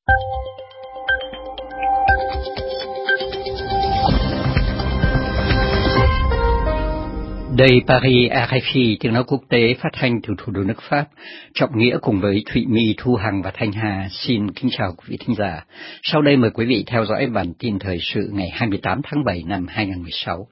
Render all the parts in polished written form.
Đây Paris RFI, tiếng nói quốc tế phát thanh từ thủ đô nước Pháp. Trọng Nghĩa cùng với Thụy My, Thu Hằng và Thanh Hà xin kính chào quý vị thính giả. Sau đây mời quý vị theo dõi bản tin thời sự ngày 28 tháng 7 năm 2016.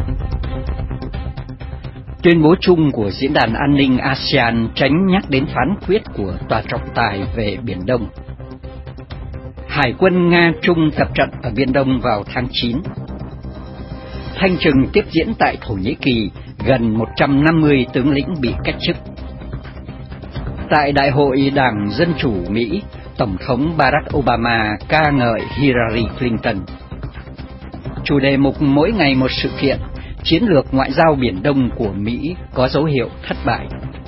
Tuyên bố chung của Diễn đàn An ninh ASEAN tránh nhắc đến phán quyết của Tòa trọng tài về Biển Đông. Hải quân Nga-Trung tập trận ở Biển Đông vào tháng 9. Thanh trừng tiếp diễn tại Thổ Nhĩ Kỳ, gần 150 tướng lĩnh bị cách chức. Tại Đại hội Đảng Dân Chủ Mỹ, Tổng thống Barack Obama ca ngợi Hillary Clinton. Chủ đề mục mỗi ngày một sự kiện, chiến lược ngoại giao Biển Đông của Mỹ có dấu hiệu thất bại.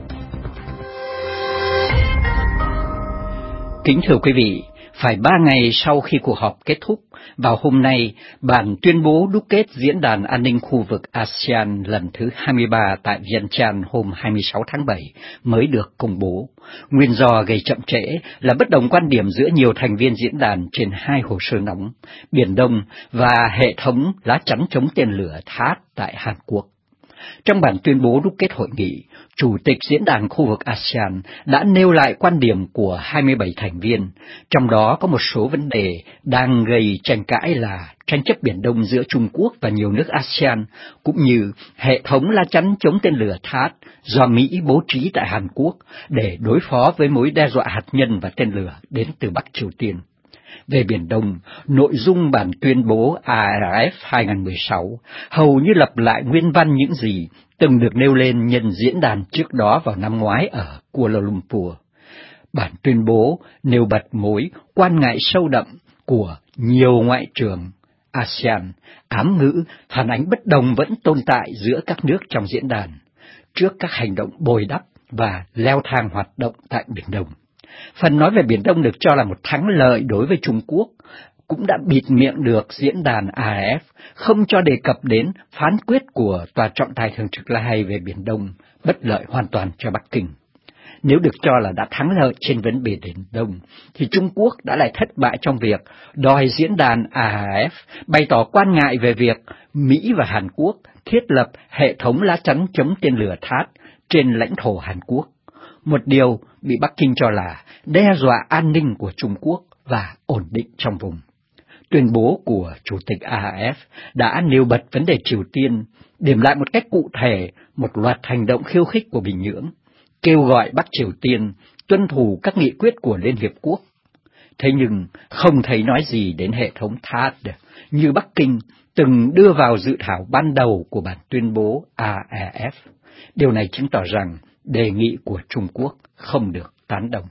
Kính thưa quý vị, phải 3 ngày sau khi cuộc họp kết thúc, vào hôm nay, bản tuyên bố đúc kết Diễn đàn An ninh khu vực ASEAN lần thứ 23 tại Vientiane hôm 26 tháng 7 mới được công bố. Nguyên do gây chậm trễ là bất đồng quan điểm giữa nhiều thành viên diễn đàn trên hai hồ sơ nóng, Biển Đông và hệ thống lá chắn chống tên lửa THAAD tại Hàn Quốc. Trong bản tuyên bố đúc kết hội nghị, Chủ tịch Diễn đàn khu vực ASEAN đã nêu lại quan điểm của 27 thành viên, trong đó có một số vấn đề đang gây tranh cãi là tranh chấp Biển Đông giữa Trung Quốc và nhiều nước ASEAN, cũng như hệ thống lá chắn chống tên lửa THAAD do Mỹ bố trí tại Hàn Quốc để đối phó với mối đe dọa hạt nhân và tên lửa đến từ Bắc Triều Tiên. Về Biển Đông, nội dung bản tuyên bố ARF 2016 hầu như lặp lại nguyên văn những gì từng được nêu lên nhân diễn đàn trước đó vào năm ngoái ở Kuala Lumpur. Bản tuyên bố nêu bật mối quan ngại sâu đậm của nhiều ngoại trưởng ASEAN, ám ngữ phản ánh bất đồng vẫn tồn tại giữa các nước trong diễn đàn, trước các hành động bồi đắp và leo thang hoạt động tại Biển Đông. Phần nói về Biển Đông được cho là một thắng lợi đối với Trung Quốc, cũng đã bịt miệng được diễn đàn AF, không cho đề cập đến phán quyết của Tòa trọng tài thường trực La Hay về Biển Đông, bất lợi hoàn toàn cho Bắc Kinh. Nếu được cho là đã thắng lợi trên vấn đề Biển Đông, thì Trung Quốc đã lại thất bại trong việc đòi diễn đàn AF bày tỏ quan ngại về việc Mỹ và Hàn Quốc thiết lập hệ thống lá chắn chống tên lửa THAAD trên lãnh thổ Hàn Quốc, một điều bị Bắc Kinh cho là đe dọa an ninh của Trung Quốc và ổn định trong vùng. Tuyên bố của Chủ tịch AF đã nêu bật vấn đề Triều Tiên, điểm lại một cách cụ thể một loạt hành động khiêu khích của Bình Nhưỡng, kêu gọi Bắc Triều Tiên tuân thủ các nghị quyết của Liên Hiệp Quốc. Thế nhưng không thấy nói gì đến hệ thống THAAD như Bắc Kinh từng đưa vào dự thảo ban đầu của bản tuyên bố AEF. Điều này chứng tỏ rằng đề nghị của Trung Quốc không được tán đồng.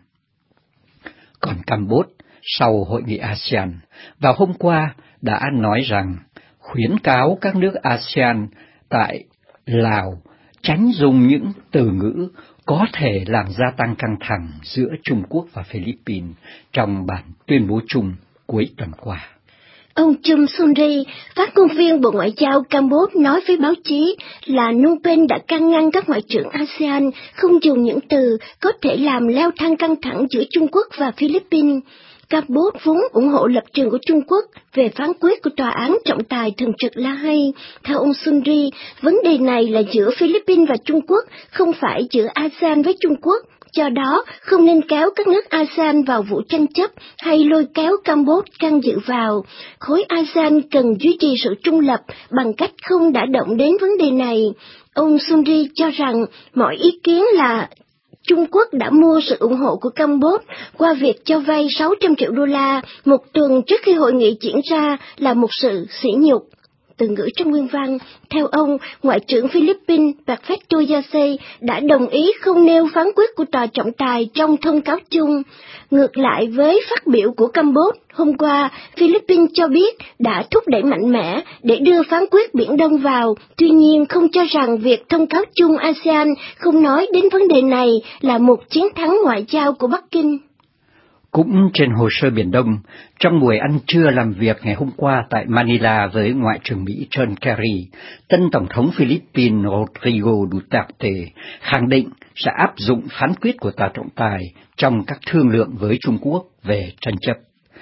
Còn Campuchia, sau hội nghị ASEAN, vào hôm qua đã nói rằng khuyến cáo các nước ASEAN tại Lào tránh dùng những từ ngữ có thể làm gia tăng căng thẳng giữa Trung Quốc và Philippines trong bản tuyên bố chung cuối tuần qua. Ông Chum Sunri, phát ngôn viên Bộ Ngoại giao Campuchia nói với báo chí là Phnom Penh đã can ngăn các ngoại trưởng ASEAN không dùng những từ có thể làm leo thang căng thẳng giữa Trung Quốc và Philippines. Campuchia vốn ủng hộ lập trường của Trung Quốc về phán quyết của Tòa án trọng tài thường trực La Hay. Theo ông Sunri, vấn đề này là giữa Philippines và Trung Quốc, không phải giữa ASEAN với Trung Quốc. Do đó, không nên kéo các nước ASEAN vào vụ tranh chấp hay lôi kéo Campuchia can dự vào. Khối ASEAN cần duy trì sự trung lập bằng cách không đả động đến vấn đề này. Ông Sunri cho rằng mọi ý kiến là Trung Quốc đã mua sự ủng hộ của Campuchia qua việc cho vay 600 triệu đô la một tuần trước khi hội nghị diễn ra là một sự sỉ nhục. Từ ngữ trong nguyên văn, theo ông, Ngoại trưởng Philippines Perfecto Yase đã đồng ý không nêu phán quyết của Tòa trọng tài trong thông cáo chung. Ngược lại với phát biểu của Campuchia, hôm qua, Philippines cho biết đã thúc đẩy mạnh mẽ để đưa phán quyết Biển Đông vào, tuy nhiên không cho rằng việc thông cáo chung ASEAN không nói đến vấn đề này là một chiến thắng ngoại giao của Bắc Kinh. Cũng trên hồ sơ Biển Đông, trong buổi ăn trưa làm việc ngày hôm qua tại Manila với Ngoại trưởng Mỹ John Kerry, tân Tổng thống Philippines Rodrigo Duterte khẳng định sẽ áp dụng phán quyết của Tòa trọng tài trong các thương lượng với Trung Quốc về tranh chấp.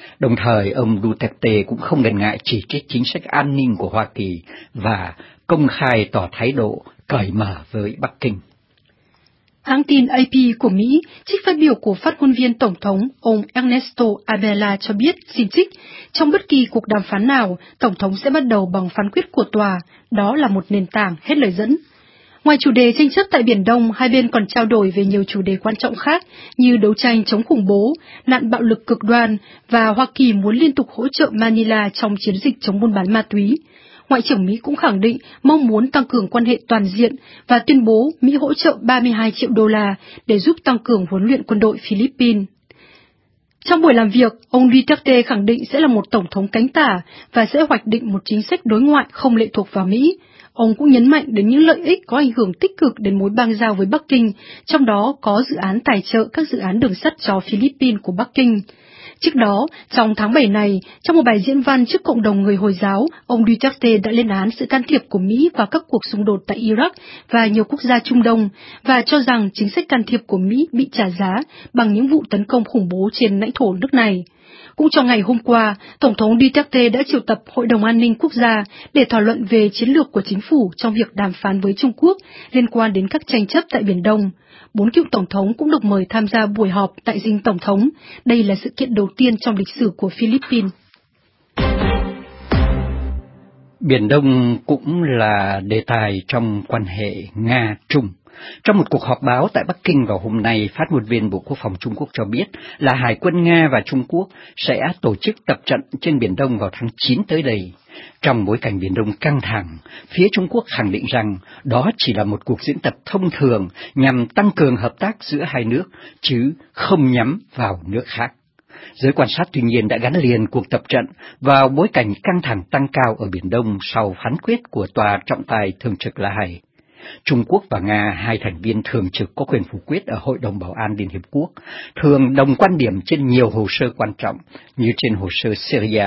Đồng thời, ông Duterte cũng không ngần ngại chỉ trích chính sách an ninh của Hoa Kỳ và công khai tỏ thái độ cởi mở với Bắc Kinh. Hãng tin AP của Mỹ trích phát biểu của phát ngôn viên Tổng thống ông Ernesto Abela cho biết, xin trích, trong bất kỳ cuộc đàm phán nào, Tổng thống sẽ bắt đầu bằng phán quyết của tòa, đó là một nền tảng, hết lời dẫn. Ngoài chủ đề tranh chấp tại Biển Đông, hai bên còn trao đổi về nhiều chủ đề quan trọng khác như đấu tranh chống khủng bố, nạn bạo lực cực đoan và Hoa Kỳ muốn liên tục hỗ trợ Manila trong chiến dịch chống buôn bán ma túy. Ngoại trưởng Mỹ cũng khẳng định mong muốn tăng cường quan hệ toàn diện và tuyên bố Mỹ hỗ trợ 32 triệu đô la để giúp tăng cường huấn luyện quân đội Philippines. Trong buổi làm việc, ông Duterte khẳng định sẽ là một tổng thống cánh tả và sẽ hoạch định một chính sách đối ngoại không lệ thuộc vào Mỹ. Ông cũng nhấn mạnh đến những lợi ích có ảnh hưởng tích cực đến mối bang giao với Bắc Kinh, trong đó có dự án tài trợ các dự án đường sắt cho Philippines của Bắc Kinh. Trước đó, trong tháng 7 này, trong một bài diễn văn trước cộng đồng người Hồi giáo, ông Duterte đã lên án sự can thiệp của Mỹ vào các cuộc xung đột tại Iraq và nhiều quốc gia Trung Đông, và cho rằng chính sách can thiệp của Mỹ bị trả giá bằng những vụ tấn công khủng bố trên lãnh thổ nước này. Cũng trong ngày hôm qua, Tổng thống Duterte đã triệu tập Hội đồng An ninh Quốc gia để thảo luận về chiến lược của chính phủ trong việc đàm phán với Trung Quốc liên quan đến các tranh chấp tại Biển Đông. 4 cựu tổng thống cũng được mời tham gia buổi họp tại dinh tổng thống. Đây là sự kiện đầu tiên trong lịch sử của Philippines. Biển Đông cũng là đề tài trong quan hệ Nga-Trung. Trong một cuộc họp báo tại Bắc Kinh vào hôm nay, phát ngôn viên Bộ Quốc phòng Trung Quốc cho biết là Hải quân Nga và Trung Quốc sẽ tổ chức tập trận trên Biển Đông vào tháng 9 tới đây. Trong bối cảnh Biển Đông căng thẳng, phía Trung Quốc khẳng định rằng đó chỉ là một cuộc diễn tập thông thường nhằm tăng cường hợp tác giữa hai nước, chứ không nhắm vào nước khác. Giới quan sát tuy nhiên đã gắn liền cuộc tập trận vào bối cảnh căng thẳng tăng cao ở Biển Đông sau phán quyết của Tòa trọng tài thường trực La Hay. Trung Quốc và Nga, hai thành viên thường trực có quyền phủ quyết ở Hội đồng Bảo an Liên Hiệp Quốc, thường đồng quan điểm trên nhiều hồ sơ quan trọng như trên hồ sơ Syria.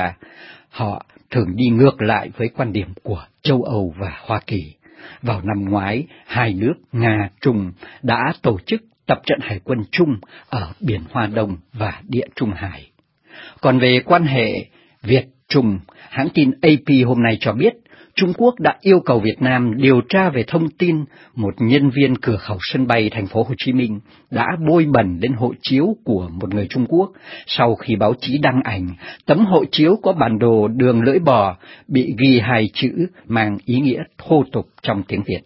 Họ thường đi ngược lại với quan điểm của châu Âu và Hoa Kỳ. Vào năm ngoái, hai nước Nga-Trung đã tổ chức tập trận hải quân chung ở Biển Hoa Đông và Địa Trung Hải. Còn về quan hệ Việt-Trung, hãng tin AP hôm nay cho biết, Trung Quốc đã yêu cầu Việt Nam điều tra về thông tin một nhân viên cửa khẩu sân bay thành phố Hồ Chí Minh đã bôi bẩn lên hộ chiếu của một người Trung Quốc sau khi báo chí đăng ảnh tấm hộ chiếu có bản đồ đường lưỡi bò bị ghi hai chữ mang ý nghĩa thô tục trong tiếng Việt.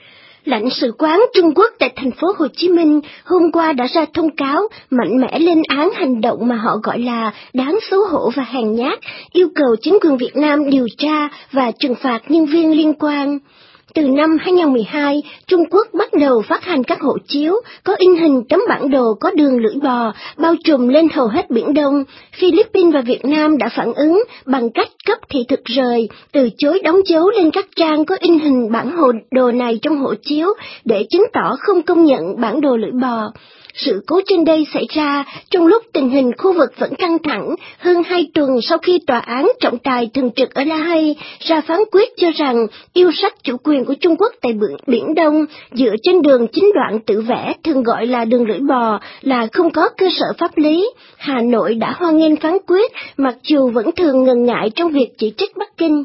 Lãnh sự quán Trung Quốc tại thành phố Hồ Chí Minh hôm qua đã ra thông cáo mạnh mẽ lên án hành động mà họ gọi là đáng xấu hổ và hèn nhát, yêu cầu chính quyền Việt Nam điều tra và trừng phạt nhân viên liên quan. Từ năm 2012, Trung Quốc bắt đầu phát hành các hộ chiếu có in hình tấm bản đồ có đường lưỡi bò bao trùm lên hầu hết Biển Đông. Philippines và Việt Nam đã phản ứng bằng cách cấp thị thực rời, từ chối đóng dấu lên các trang có in hình bản đồ này trong hộ chiếu để chứng tỏ không công nhận bản đồ lưỡi bò. Sự cố trên đây xảy ra trong lúc tình hình khu vực vẫn căng thẳng, hơn 2 tuần sau khi Tòa án trọng tài thường trực ở La Hay ra phán quyết cho rằng yêu sách chủ quyền của Trung Quốc tại Biển Đông dựa trên đường chín đoạn tự vẽ thường gọi là đường lưỡi bò là không có cơ sở pháp lý. Hà Nội đã hoan nghênh phán quyết, mặc dù vẫn thường ngần ngại trong việc chỉ trích Bắc Kinh.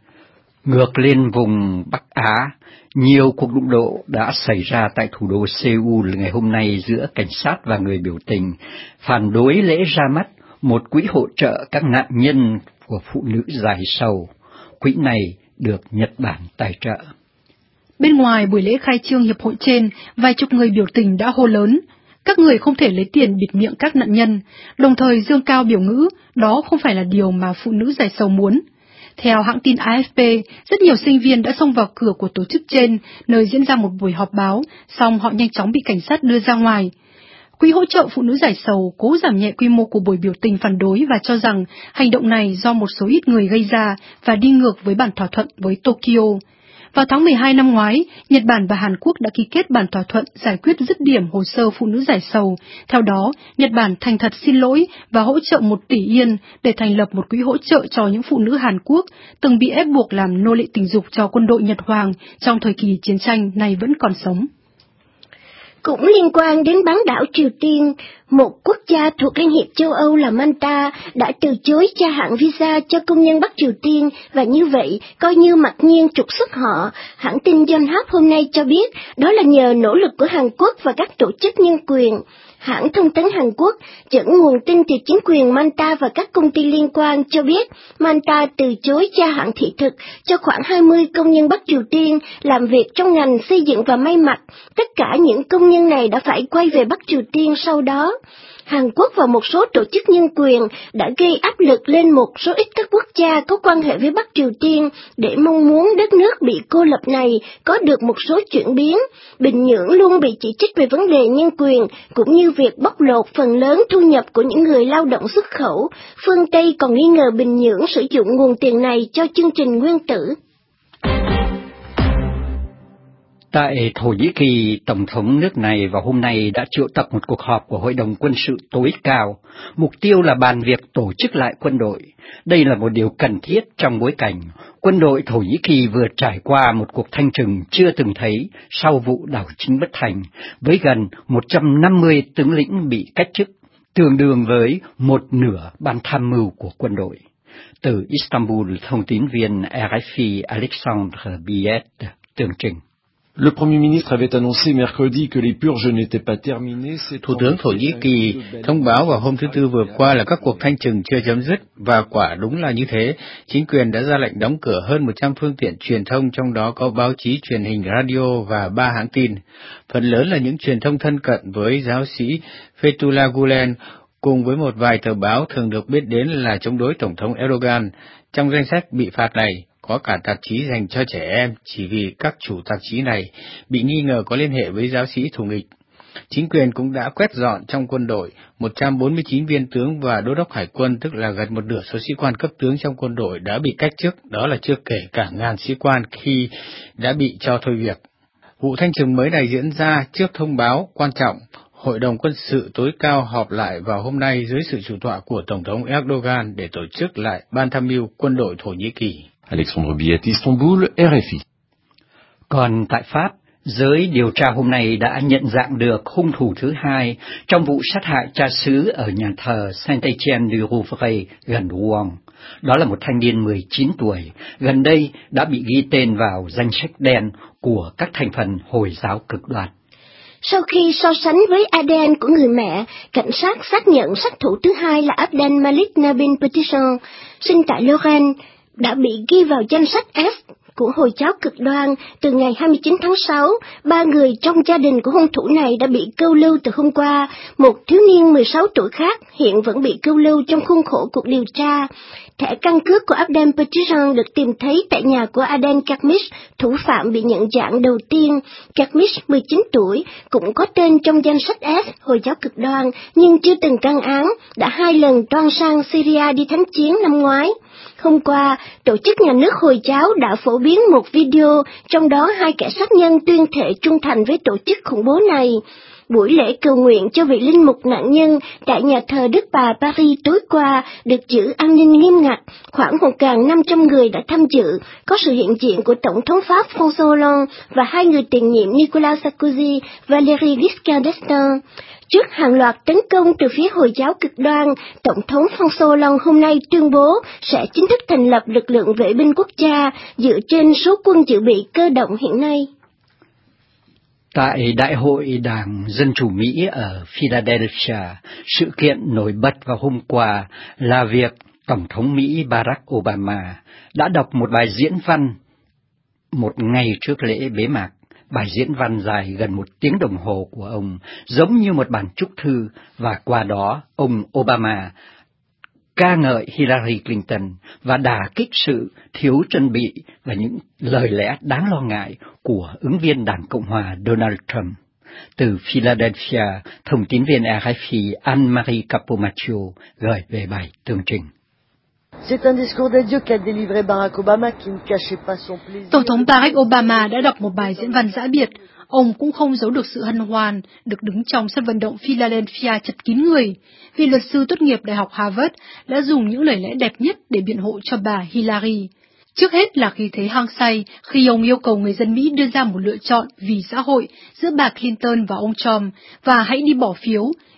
Ngược lên vùng Bắc Á, nhiều cuộc đụng độ đã xảy ra tại thủ đô Seoul ngày hôm nay giữa cảnh sát và người biểu tình, phản đối lễ ra mắt một quỹ hỗ trợ các nạn nhân của phụ nữ dài sầu. Quỹ này được Nhật Bản tài trợ. Bên ngoài buổi lễ khai trương hiệp hội trên, vài chục người biểu tình đã hô lớn, các người không thể lấy tiền bịt miệng các nạn nhân, đồng thời dương cao biểu ngữ, đó không phải là điều mà phụ nữ dài sầu muốn. Theo hãng tin AFP, rất nhiều sinh viên đã xông vào cửa của tổ chức trên, nơi diễn ra một buổi họp báo, song họ nhanh chóng bị cảnh sát đưa ra ngoài. Quỹ hỗ trợ phụ nữ giải sầu cố giảm nhẹ quy mô của buổi biểu tình phản đối và cho rằng hành động này do một số ít người gây ra và đi ngược với bản thỏa thuận với Tokyo. Vào tháng 12 năm ngoái, Nhật Bản và Hàn Quốc đã ký kết bản thỏa thuận giải quyết dứt điểm hồ sơ phụ nữ giải sầu. Theo đó, Nhật Bản thành thật xin lỗi và hỗ trợ 1 tỷ yên để thành lập một quỹ hỗ trợ cho những phụ nữ Hàn Quốc từng bị ép buộc làm nô lệ tình dục cho quân đội Nhật Hoàng trong thời kỳ chiến tranh này vẫn còn sống. Cũng liên quan đến bán đảo Triều Tiên, Một quốc gia thuộc Liên hiệp châu Âu là Malta đã từ chối gia hạn visa cho công nhân Bắc Triều Tiên và như vậy coi như mặc nhiên trục xuất họ. Hãng tin Yonhap hôm nay cho biết đó là nhờ nỗ lực của Hàn Quốc và các tổ chức nhân quyền. Hãng thông tấn Hàn Quốc dẫn nguồn tin từ chính quyền Malta và các công ty liên quan cho biết Malta từ chối gia hạn thị thực cho khoảng 20 công nhân Bắc Triều Tiên làm việc trong ngành xây dựng và may mặc. Tất cả những công nhân này đã phải quay về Bắc Triều Tiên sau đó. Hàn Quốc và một số tổ chức nhân quyền đã gây áp lực lên một số ít các quốc gia có quan hệ với Bắc Triều Tiên để mong muốn đất nước bị cô lập này có được một số chuyển biến. Bình Nhưỡng luôn bị chỉ trích về vấn đề nhân quyền, cũng như việc bóc lột phần lớn thu nhập của những người lao động xuất khẩu. Phương Tây còn nghi ngờ Bình Nhưỡng sử dụng nguồn tiền này cho chương trình nguyên tử. Tại Thổ Nhĩ Kỳ, Tổng thống nước này vào hôm nay đã triệu tập một cuộc họp của Hội đồng Quân sự tối cao. Mục tiêu là bàn việc tổ chức lại quân đội. Đây là một điều cần thiết trong bối cảnh quân đội Thổ Nhĩ Kỳ vừa trải qua một cuộc thanh trừng chưa từng thấy sau vụ đảo chính bất thành, với gần 150 tướng lĩnh bị cách chức, tương đương với một nửa ban tham mưu của quân đội. Từ Istanbul, thông tín viên RFI Alexandre Biet tường trình. Le Premier ministre avait annoncé mercredi que les purges n'étaient pas terminées. Thủ tướng Thổ Nhĩ Kỳ thông báo vào hôm thứ Tư vừa qua là các cuộc thanh trừng chưa chấm dứt, và quả đúng là như thế. Chính quyền đã ra lệnh đóng cửa hơn 100 phương tiện truyền thông, trong đó có báo chí, truyền hình, radio và 3 hãng tin. Phần lớn là những truyền thông thân cận với giáo sĩ Fethullah Gulen, cùng với một vài tờ báo thường được biết đến là chống đối Tổng thống Erdogan. Trong danh sách bị phạt này, có cả tạp chí dành cho trẻ em, chỉ vì các chủ tạp chí này bị nghi ngờ có liên hệ với giáo sĩ thù nghịch. Chính quyền cũng đã quét dọn trong quân đội 149 viên tướng và đô đốc hải quân, tức là gần một nửa số sĩ quan cấp tướng trong quân đội đã bị cách chức, đó là chưa kể cả ngàn sĩ quan khi đã bị cho thôi việc. Vụ thanh trừng mới này diễn ra trước thông báo quan trọng. Hội đồng Quân sự tối cao họp lại vào hôm nay dưới sự chủ tọa của Tổng thống Erdogan để tổ chức lại Ban tham mưu quân đội Thổ Nhĩ Kỳ. Alexandre Biet, Istanbul, RFI. Còn tại Pháp, giới điều tra hôm nay đã nhận dạng được hung thủ thứ hai trong vụ sát hại cha xứ ở nhà thờ Saint-Étienne-du-Rouvray gần Rouen. Đó là một thanh niên 19 tuổi, gần đây đã bị ghi tên vào danh sách đen của các thành phần Hồi giáo cực đoan. Sau khi so sánh với ADN của người mẹ, cảnh sát xác nhận sát thủ thứ hai là Abdel Malik Nabin Petitjean, sinh tại Lorraine, đã bị ghi vào danh sách F của Hồi giáo cực đoan từ ngày 29 tháng 6. 3 người trong gia đình của hung thủ này đã bị câu lưu từ hôm qua. Một thiếu niên 16 tuổi khác hiện vẫn bị câu lưu trong khuôn khổ cuộc điều tra. Thẻ căn cước của Abdel Petitjean được tìm thấy tại nhà của Adel Kermish, thủ phạm bị nhận dạng đầu tiên. Kermish, 19 tuổi, cũng có tên trong danh sách S, Hồi giáo cực đoan, nhưng chưa từng can án, đã 2 lần toan sang Syria đi thánh chiến năm ngoái. Hôm qua, tổ chức nhà nước Hồi giáo đã phổ biến một video, trong đó 2 kẻ sát nhân tuyên thệ trung thành với tổ chức khủng bố này. Buổi lễ cầu nguyện cho vị linh mục nạn nhân tại nhà thờ Đức Bà Paris tối qua được giữ an ninh nghiêm ngặt. Khoảng 1.500 người đã tham dự, có sự hiện diện của Tổng thống Pháp François Hollande và 2 người tiền nhiệm Nicolas Sarkozy và Valéry Giscard d'Estaing. Trước hàng loạt tấn công từ phía Hồi giáo cực đoan, Tổng thống François Hollande hôm nay tuyên bố sẽ chính thức thành lập lực lượng vệ binh quốc gia dựa trên số quân dự bị cơ động hiện nay. Tại Đại hội Đảng Dân Chủ Mỹ ở Philadelphia, sự kiện nổi bật vào hôm qua là việc Tổng thống Mỹ Barack Obama đã đọc một bài diễn văn một ngày trước lễ bế mạc. Bài diễn văn dài gần 1 tiếng đồng hồ của ông giống như một bản chúc thư, và qua đó ông Obama ca ngợi Hillary Clinton và đả kích sự thiếu chuẩn bị và những lời lẽ đáng lo ngại của ứng viên Đảng Cộng hòa Donald Trump. Từ Philadelphia, thông tín viên RFI Anne-Marie Capomaccio gửi về bài tường trình. Tổng thống Barack Obama đã đọc một bài diễn văn dã biệt. Ông cũng không giấu được sự hân hoan được đứng trong sân vận động Philadelphia chật kín người, vì luật sư tốt nghiệp Đại học Harvard đã dùng những lời lẽ đẹp nhất để biện hộ cho bà Hillary. Trước hết là khí thế hăng say khi ông yêu cầu người dân Mỹ đưa ra một lựa chọn vì xã hội giữa bà Clinton và ông Trump, và hãy đi bỏ phiếu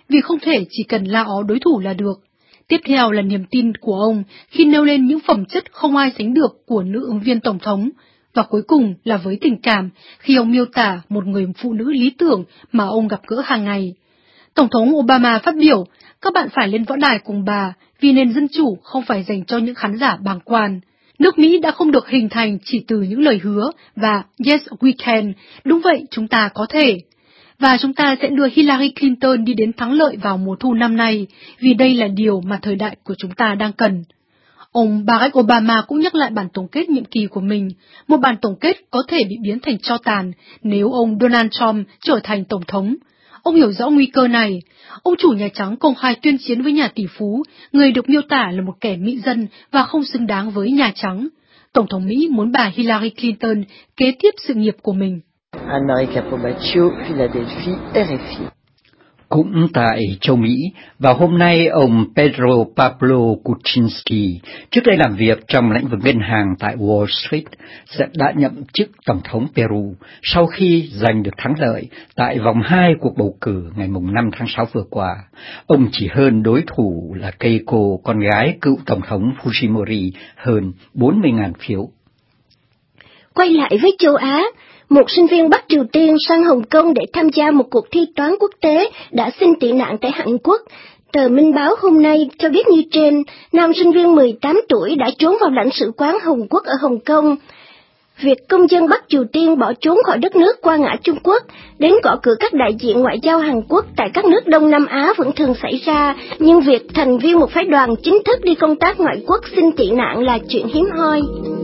vì không thể chỉ cần la ó đối thủ là được. Tiếp theo là niềm tin của ông khi nêu lên những phẩm chất không ai sánh được của nữ ứng viên tổng thống, và cuối cùng là với tình cảm khi ông miêu tả một người phụ nữ lý tưởng mà ông gặp gỡ hàng ngày. Tổng thống Obama phát biểu, các bạn phải lên võ đài cùng bà vì nền dân chủ không phải dành cho những khán giả bàng quan. Nước Mỹ đã không được hình thành chỉ từ những lời hứa và yes we can, đúng vậy chúng ta có thể. Và chúng ta sẽ đưa Hillary Clinton đi đến thắng lợi vào mùa thu năm nay, vì đây là điều mà thời đại của chúng ta đang cần. Ông Barack Obama cũng nhắc lại bản tổng kết nhiệm kỳ của mình, một bản tổng kết có thể bị biến thành tro tàn nếu ông Donald Trump trở thành tổng thống. Ông hiểu rõ nguy cơ này. Ông chủ Nhà Trắng công khai tuyên chiến với nhà tỷ phú, người được miêu tả là một kẻ mị dân và không xứng đáng với Nhà Trắng. Tổng thống Mỹ muốn bà Hillary Clinton kế tiếp sự nghiệp của mình. Anna Capomaccio, Philadelphie, RFI. Cũng tại châu Mỹ, vào hôm nay ông Pedro Pablo Kuczynski, trước đây làm việc trong lĩnh vực ngân hàng tại Wall Street, đã nhậm chức Tổng thống Peru sau khi giành được thắng lợi tại vòng 2 cuộc bầu cử ngày 5 tháng 6 vừa qua. Ông chỉ hơn đối thủ là Keiko, con gái cựu Tổng thống Fujimori, hơn 40.000 phiếu. Quay lại với châu Á, một sinh viên Bắc Triều Tiên sang Hồng Kông để tham gia một cuộc thi toán quốc tế đã xin tị nạn tại Hàn Quốc. Tờ Minh Báo hôm nay cho biết như trên, nam sinh viên 18 tuổi đã trốn vào lãnh sự quán Hàn Quốc ở Hồng Kông. Việc công dân Bắc Triều Tiên bỏ trốn khỏi đất nước qua ngã Trung Quốc, đến gõ cửa các đại diện ngoại giao Hàn Quốc tại các nước Đông Nam Á vẫn thường xảy ra, nhưng việc thành viên một phái đoàn chính thức đi công tác ngoại quốc xin tị nạn là chuyện hiếm hoi.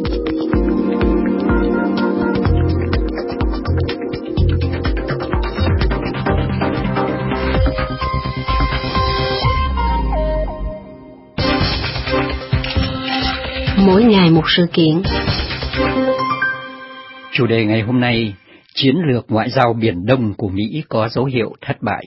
Mỗi ngày một sự kiện. Chủ đề ngày hôm nay, chiến lược ngoại giao Biển Đông của Mỹ có dấu hiệu thất bại.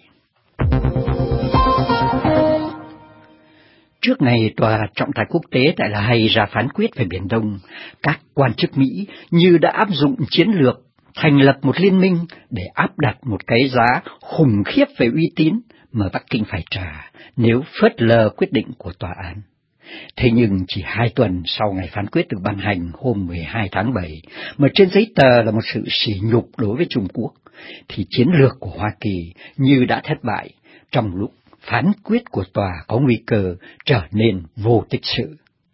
Trước ngày Tòa trọng tài quốc tế tại La Hay ra phán quyết về Biển Đông, các quan chức Mỹ như đã áp dụng chiến lược thành lập một liên minh để áp đặt một cái giá khủng khiếp về uy tín mà Bắc Kinh phải trả nếu phớt lờ quyết định của tòa án. Thế nhưng chỉ 2 tuần sau ngày phán quyết được ban hành hôm 12 tháng 7, mà trên giấy tờ là một sự sỉ nhục đối với Trung Quốc, thì chiến lược của Hoa Kỳ như đã thất bại trong lúc phán quyết của tòa có nguy cơ trở nên vô tích sự.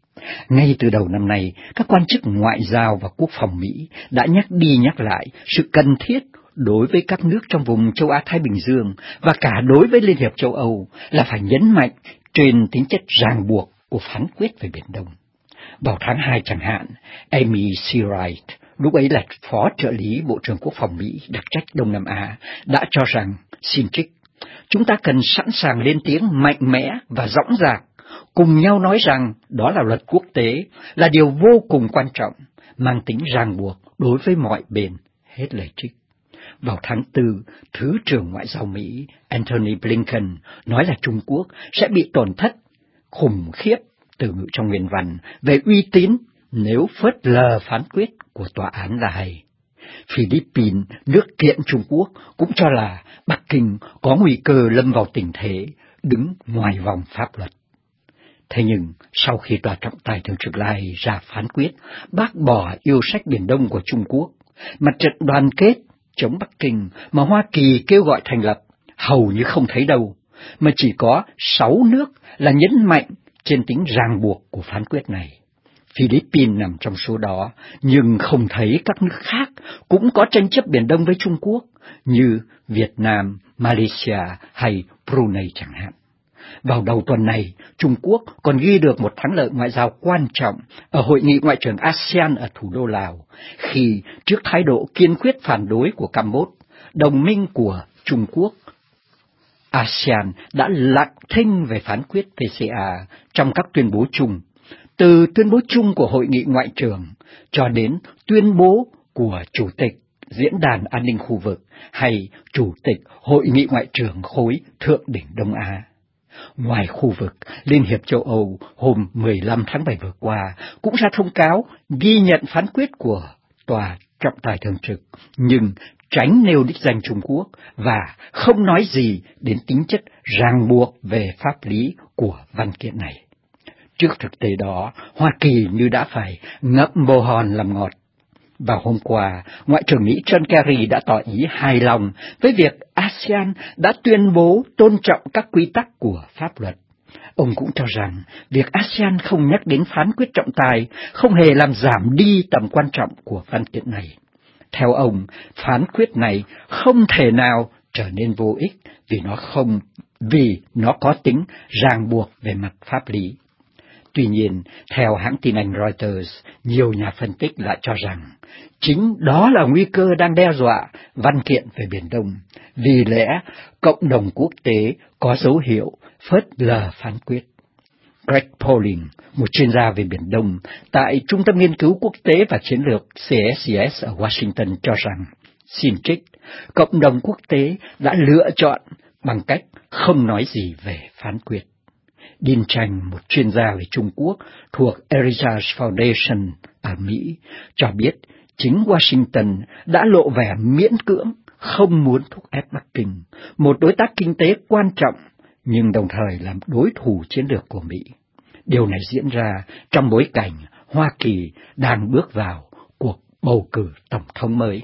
Ngay từ đầu năm nay, các quan chức ngoại giao và quốc phòng Mỹ đã nhắc đi nhắc lại sự cần thiết đối với các nước trong vùng châu Á-Thái Bình Dương và cả đối với Liên hiệp châu Âu là phải nhấn mạnh trên tính chất ràng buộc của phán quyết về Biển Đông. Vào tháng 2 chẳng hạn, Amy Seawright, lúc ấy là Phó trợ lý Bộ trưởng Quốc phòng Mỹ đặc trách Đông Nam Á, đã cho rằng, xin trích, chúng ta cần sẵn sàng lên tiếng mạnh mẽ và dõng dạc, cùng nhau nói rằng đó là luật quốc tế, là điều vô cùng quan trọng, mang tính ràng buộc đối với mọi bên, hết lời trích. Vào tháng 4, Thứ trưởng Ngoại giao Mỹ Antony Blinken nói là Trung Quốc sẽ bị tổn thất khủng khiếp, từ ngữ trong nguyên văn, về uy tín nếu phớt lờ phán quyết của tòa án La Hay. Philippines, nước kiện Trung Quốc, cũng cho là Bắc Kinh có nguy cơ lâm vào tình thế đứng ngoài vòng pháp luật. Thế nhưng, sau khi Tòa trọng tài thường trực La Hay ra phán quyết bác bỏ yêu sách Biển Đông của Trung Quốc, mặt trận đoàn kết chống Bắc Kinh mà Hoa Kỳ kêu gọi thành lập hầu như không thấy đâu, mà chỉ có 6 nước là nhấn mạnh trên tính ràng buộc của phán quyết này. Philippines nằm trong số đó, nhưng không thấy các nước khác cũng có tranh chấp Biển Đông với Trung Quốc, như Việt Nam, Malaysia hay Brunei chẳng hạn. Vào đầu tuần này, Trung Quốc còn ghi được một thắng lợi ngoại giao quan trọng ở Hội nghị Ngoại trưởng ASEAN ở thủ đô Lào, khi trước thái độ kiên quyết phản đối của Campuchia, đồng minh của Trung Quốc, ASEAN đã lặng thinh về phán quyết PCA trong các tuyên bố chung, từ tuyên bố chung của Hội nghị Ngoại trưởng cho đến tuyên bố của Chủ tịch Diễn đàn An ninh khu vực hay Chủ tịch Hội nghị Ngoại trưởng khối Thượng đỉnh Đông Á. Ngoài khu vực, Liên hiệp châu Âu hôm 15 tháng 7 vừa qua cũng ra thông cáo ghi nhận phán quyết của Tòa trọng tài thường trực, nhưng tránh nêu đích danh Trung Quốc và không nói gì đến tính chất ràng buộc về pháp lý của văn kiện này. Trước thực tế đó, Hoa Kỳ như đã phải ngậm bồ hòn làm ngọt. Vào hôm qua, Ngoại trưởng Mỹ John Kerry đã tỏ ý hài lòng với việc ASEAN đã tuyên bố tôn trọng các quy tắc của pháp luật. Ông cũng cho rằng việc ASEAN không nhắc đến phán quyết trọng tài không hề làm giảm đi tầm quan trọng của văn kiện này. Theo ông, phán quyết này không thể nào trở nên vô ích vì nó có tính ràng buộc về mặt pháp lý. Tuy nhiên, theo hãng tin Anh Reuters, nhiều nhà phân tích lại cho rằng chính đó là nguy cơ đang đe dọa văn kiện về Biển Đông, vì lẽ cộng đồng quốc tế có dấu hiệu phớt lờ phán quyết. Greg Polling, một chuyên gia về Biển Đông tại Trung tâm Nghiên cứu Quốc tế và Chiến lược CSIS ở Washington cho rằng, xin trích, cộng đồng quốc tế đã lựa chọn bằng cách không nói gì về phán quyết. Dean Chang, một chuyên gia về Trung Quốc thuộc Heritage Foundation ở Mỹ, cho biết chính Washington đã lộ vẻ miễn cưỡng, không muốn thúc ép Bắc Kinh, một đối tác kinh tế quan trọng, nhưng đồng thời làm đối thủ chiến lược của Mỹ. Điều này diễn ra trong bối cảnh Hoa Kỳ đang bước vào cuộc bầu cử tổng thống mới.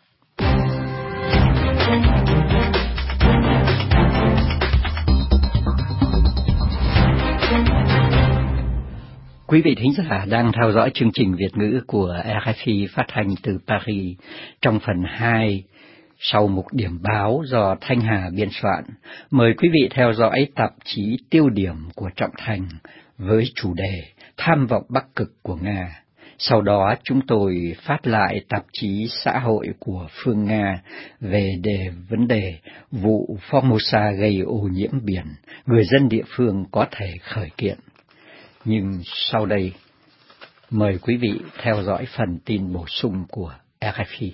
Quý vị thính giả đang theo dõi chương trình Việt ngữ của RFI phát hành từ Paris. Trong phần 2, sau mục điểm báo do Thanh Hà biên soạn, mời quý vị theo dõi tạp chí Tiêu điểm của Trọng Thành với chủ đề Tham vọng Bắc Cực của Nga. Sau đó chúng tôi phát lại tạp chí Xã hội của Phương Nga về vấn đề vụ Formosa gây ô nhiễm biển, người dân địa phương có thể khởi kiện. Nhưng sau đây, mời quý vị theo dõi phần tin bổ sung của RFI.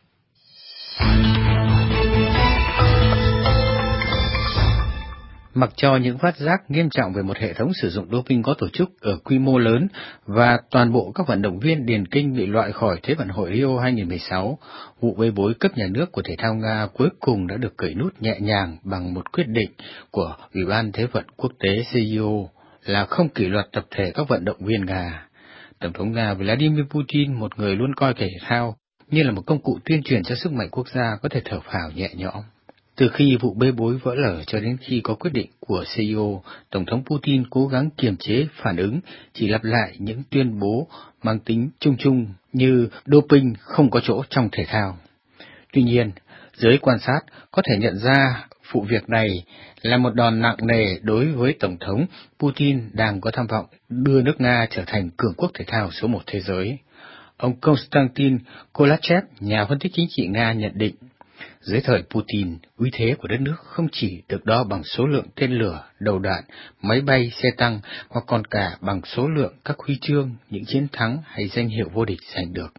Mặc cho những phát giác nghiêm trọng về một hệ thống sử dụng doping có tổ chức ở quy mô lớn và toàn bộ các vận động viên điền kinh bị loại khỏi Thế vận hội Rio 2016, vụ bê bối cấp nhà nước của thể thao Nga cuối cùng đã được cởi nút nhẹ nhàng bằng một quyết định của Ủy ban Thế vận Quốc tế CIO là không kỷ luật tập thể các vận động viên Nga. Tổng thống Nga Vladimir Putin, một người luôn coi thể thao như là một công cụ tuyên truyền cho sức mạnh quốc gia, có thể thở phào nhẹ nhõm. Từ khi vụ bê bối vỡ lở cho đến khi có quyết định của CIO, Tổng thống Putin cố gắng kiềm chế phản ứng, chỉ lặp lại những tuyên bố mang tính chung chung như doping không có chỗ trong thể thao. Tuy nhiên, giới quan sát có thể nhận ra vụ việc này là một đòn nặng nề đối với Tổng thống Putin đang có tham vọng đưa nước Nga trở thành cường quốc thể thao số 1 thế giới. Ông Konstantin Kolachev, nhà phân tích chính trị Nga nhận định, dưới thời Putin, uy thế của đất nước không chỉ được đo bằng số lượng tên lửa, đầu đạn, máy bay, xe tăng, mà còn cả bằng số lượng các huy chương, những chiến thắng hay danh hiệu vô địch giành được.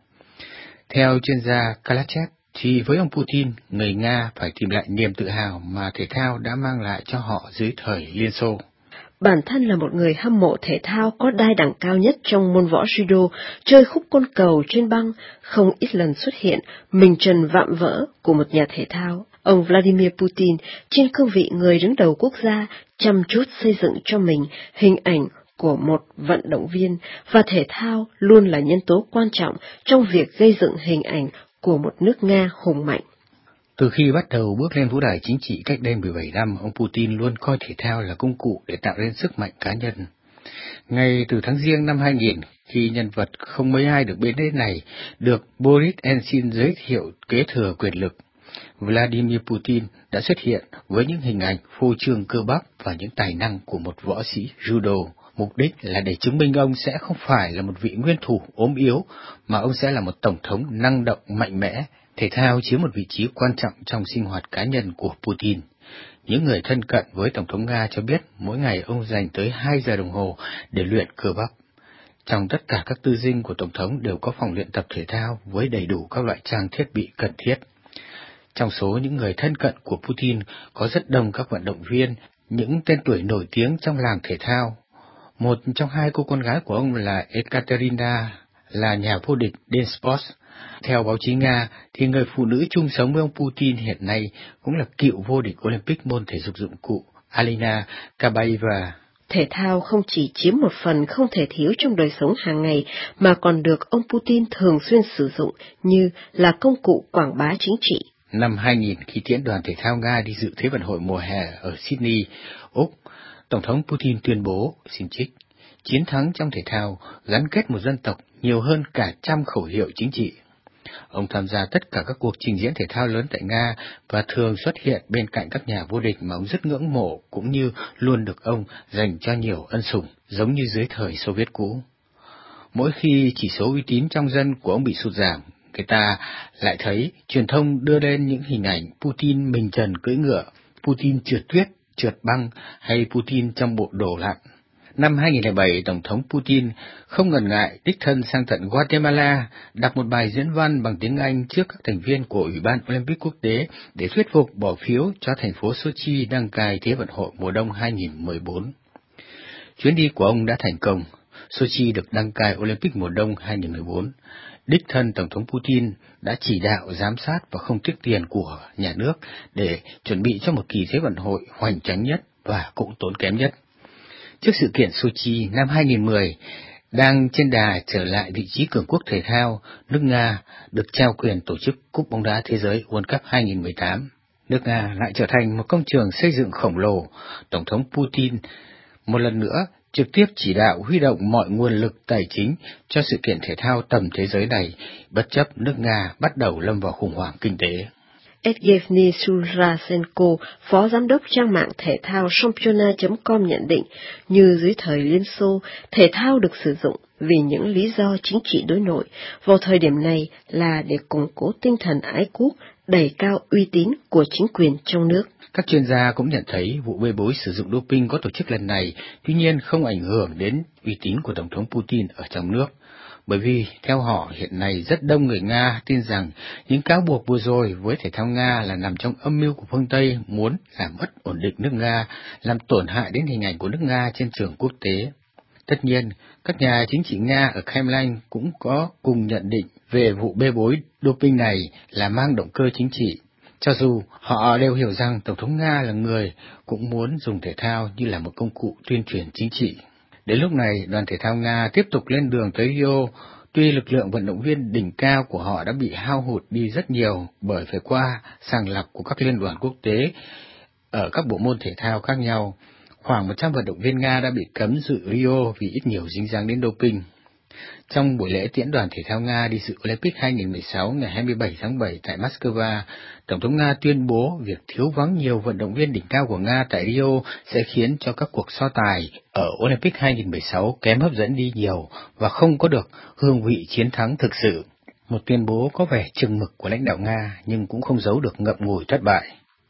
Theo chuyên gia Kalachev, thì với ông Putin, người Nga phải tìm lại niềm tự hào mà thể thao đã mang lại cho họ dưới thời Liên Xô. Bản thân là một người hâm mộ thể thao có đai đẳng cao nhất trong môn võ judo, chơi khúc côn cầu trên băng, không ít lần xuất hiện mình trần vạm vỡ của một nhà thể thao. Ông Vladimir Putin, trên cương vị người đứng đầu quốc gia, chăm chút xây dựng cho mình hình ảnh của một vận động viên, và thể thao luôn là nhân tố quan trọng trong việc gây dựng hình ảnh của một nước Nga hùng mạnh. Từ khi bắt đầu bước lên vũ đài chính trị cách đây 17 năm, ông Putin luôn coi thể thao là công cụ để tạo nên sức mạnh cá nhân. Ngay từ tháng Giêng năm 2000, khi nhân vật không mấy ai được biết đến này được Boris Yeltsin giới thiệu kế thừa quyền lực, Vladimir Putin đã xuất hiện với những hình ảnh phô trương cơ bắp và những tài năng của một võ sĩ judo. Mục đích là để chứng minh ông sẽ không phải là một vị nguyên thủ ốm yếu, mà ông sẽ là một tổng thống năng động mạnh mẽ. Thể thao chiếm một vị trí quan trọng trong sinh hoạt cá nhân của Putin. Những người thân cận với Tổng thống Nga cho biết mỗi ngày ông dành tới 2 giờ đồng hồ để luyện cơ bắp. Trong tất cả các tư dinh của Tổng thống đều có phòng luyện tập thể thao với đầy đủ các loại trang thiết bị cần thiết. Trong số những người thân cận của Putin có rất đông các vận động viên, những tên tuổi nổi tiếng trong làng thể thao. Một trong 2 cô con gái của ông là Ekaterina là nhà vô địch Den Sports. Theo báo chí Nga, thì người phụ nữ chung sống với ông Putin hiện nay cũng là cựu vô địch Olympic môn thể dục dụng cụ Alina Kabaeva. Thể thao không chỉ chiếm một phần không thể thiếu trong đời sống hàng ngày, mà còn được ông Putin thường xuyên sử dụng như là công cụ quảng bá chính trị. Năm 2000, khi tiễn đoàn thể thao Nga đi dự Thế vận hội mùa hè ở Sydney, Úc, Tổng thống Putin tuyên bố, xin trích, chiến thắng trong thể thao gắn kết một dân tộc nhiều hơn cả trăm khẩu hiệu chính trị. Ông tham gia tất cả các cuộc trình diễn thể thao lớn tại Nga và thường xuất hiện bên cạnh các nhà vô địch mà ông rất ngưỡng mộ, cũng như luôn được ông dành cho nhiều ân sủng, giống như dưới thời Xô Viết cũ. Mỗi khi chỉ số uy tín trong dân của ông bị sụt giảm, người ta lại thấy truyền thông đưa lên những hình ảnh Putin mình trần cưỡi ngựa, Putin trượt tuyết, trượt băng hay Putin trong bộ đồ lặn. Năm 2007, Tổng thống Putin không ngần ngại đích thân sang tận Guatemala đọc một bài diễn văn bằng tiếng Anh trước các thành viên của Ủy ban Olympic quốc tế để thuyết phục bỏ phiếu cho thành phố Sochi đăng cai Thế vận hội mùa đông 2014. Chuyến đi của ông đã thành công. Sochi được đăng cai Olympic mùa đông 2014. Đích thân Tổng thống Putin đã chỉ đạo giám sát và không tiếc tiền của nhà nước để chuẩn bị cho một kỳ Thế vận hội hoành tráng nhất và cũng tốn kém nhất. Trước sự kiện Sochi năm 2010, đang trên đà trở lại vị trí cường quốc thể thao, nước Nga được trao quyền tổ chức Cúp bóng đá thế giới World Cup 2018. Nước Nga lại trở thành một công trường xây dựng khổng lồ. Tổng thống Putin một lần nữa trực tiếp chỉ đạo huy động mọi nguồn lực tài chính cho sự kiện thể thao tầm thế giới này, bất chấp nước Nga bắt đầu lâm vào khủng hoảng kinh tế. Evgeny Surasenko, phó giám đốc trang mạng thể thao Championa.com nhận định, như dưới thời Liên Xô, thể thao được sử dụng vì những lý do chính trị đối nội, vào thời điểm này là để củng cố tinh thần ái quốc, đẩy cao uy tín của chính quyền trong nước. Các chuyên gia cũng nhận thấy vụ bê bối sử dụng doping có tổ chức lần này, tuy nhiên không ảnh hưởng đến uy tín của Tổng thống Putin ở trong nước. Bởi vì, theo họ, hiện nay rất đông người Nga tin rằng những cáo buộc vừa rồi với thể thao Nga là nằm trong âm mưu của phương Tây muốn làm mất ổn định nước Nga, làm tổn hại đến hình ảnh của nước Nga trên trường quốc tế. Tất nhiên, các nhà chính trị Nga ở Kremlin cũng có cùng nhận định về vụ bê bối doping này là mang động cơ chính trị. Cho dù họ đều hiểu rằng Tổng thống Nga là người cũng muốn dùng thể thao như là một công cụ tuyên truyền chính trị. Đến lúc này, đoàn thể thao Nga tiếp tục lên đường tới Rio, tuy lực lượng vận động viên đỉnh cao của họ đã bị hao hụt đi rất nhiều bởi phải qua sàng lọc của các liên đoàn quốc tế ở các bộ môn thể thao khác nhau. Khoảng 100 vận động viên Nga đã bị cấm dự Rio vì ít nhiều dính dáng đến doping. Trong buổi lễ tiễn đoàn thể thao Nga đi dự Olympic 2016 ngày 27 tháng 7 tại Moscow, Tổng thống Nga tuyên bố việc thiếu vắng nhiều vận động viên đỉnh cao của Nga tại Rio sẽ khiến cho các cuộc so tài ở Olympic 2016 kém hấp dẫn đi nhiều và không có được hương vị chiến thắng thực sự. Một tuyên bố có vẻ chừng mực của lãnh đạo Nga nhưng cũng không giấu được ngậm ngùi thất bại.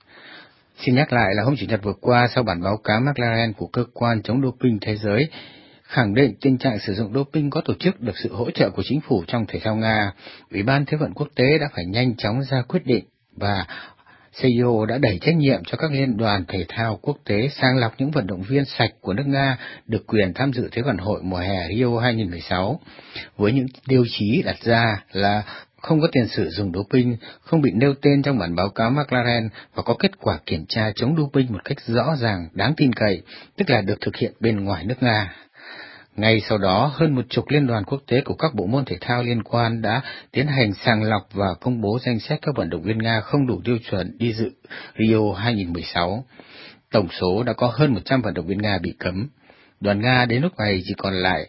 Xin nhắc lại là hôm Chủ nhật vừa qua, sau bản báo cáo McLaren của cơ quan chống doping thế giới khẳng định tình trạng sử dụng doping có tổ chức được sự hỗ trợ của chính phủ trong thể thao Nga, Ủy ban Thế vận quốc tế đã phải nhanh chóng ra quyết định và CEO đã đẩy trách nhiệm cho các liên đoàn thể thao quốc tế sàng lọc những vận động viên sạch của nước Nga được quyền tham dự Thế vận hội mùa hè Rio 2016, với những tiêu chí đặt ra là không có tiền sử dụng doping, không bị nêu tên trong bản báo cáo McLaren và có kết quả kiểm tra chống doping một cách rõ ràng, đáng tin cậy, tức là được thực hiện bên ngoài nước Nga. Ngay sau đó, hơn 10 liên đoàn quốc tế của các bộ môn thể thao liên quan đã tiến hành sàng lọc và công bố danh sách các vận động viên Nga không đủ tiêu chuẩn đi dự Rio 2016. Tổng số đã có hơn 100 vận động viên Nga bị cấm. Đoàn Nga đến lúc này chỉ còn lại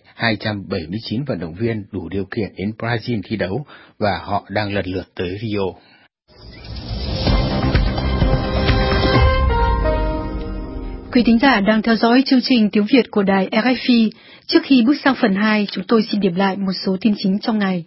279 vận động viên đủ điều kiện đến Brazil thi đấu và họ đang lần lượt tới Rio. Quý thính giả đang theo dõi chương trình tiếng Việt của đài RFI. Trước khi bước sang phần 2, chúng tôi xin điểm lại một số tin chính trong ngày.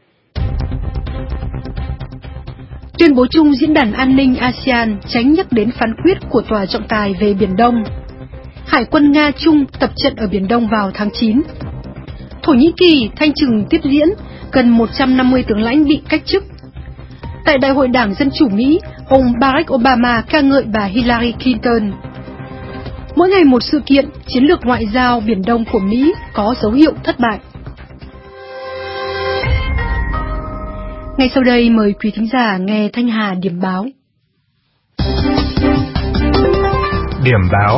Tuyên bố chung Diễn đàn An ninh ASEAN tránh nhắc đến phán quyết của Tòa trọng tài về Biển Đông. Hải quân Nga Trung tập trận ở Biển Đông vào tháng 9. Thổ Nhĩ Kỳ thanh trừng tiếp diễn, gần 150 tướng lãnh bị cách chức. Tại Đại hội Đảng Dân Chủ Mỹ, ông Barack Obama ca ngợi bà Hillary Clinton. Mỗi ngày một sự kiện, chiến lược ngoại giao Biển Đông của Mỹ có dấu hiệu thất bại. Ngay sau đây mời quý thính giả nghe Thanh Hà điểm báo. Điểm báo.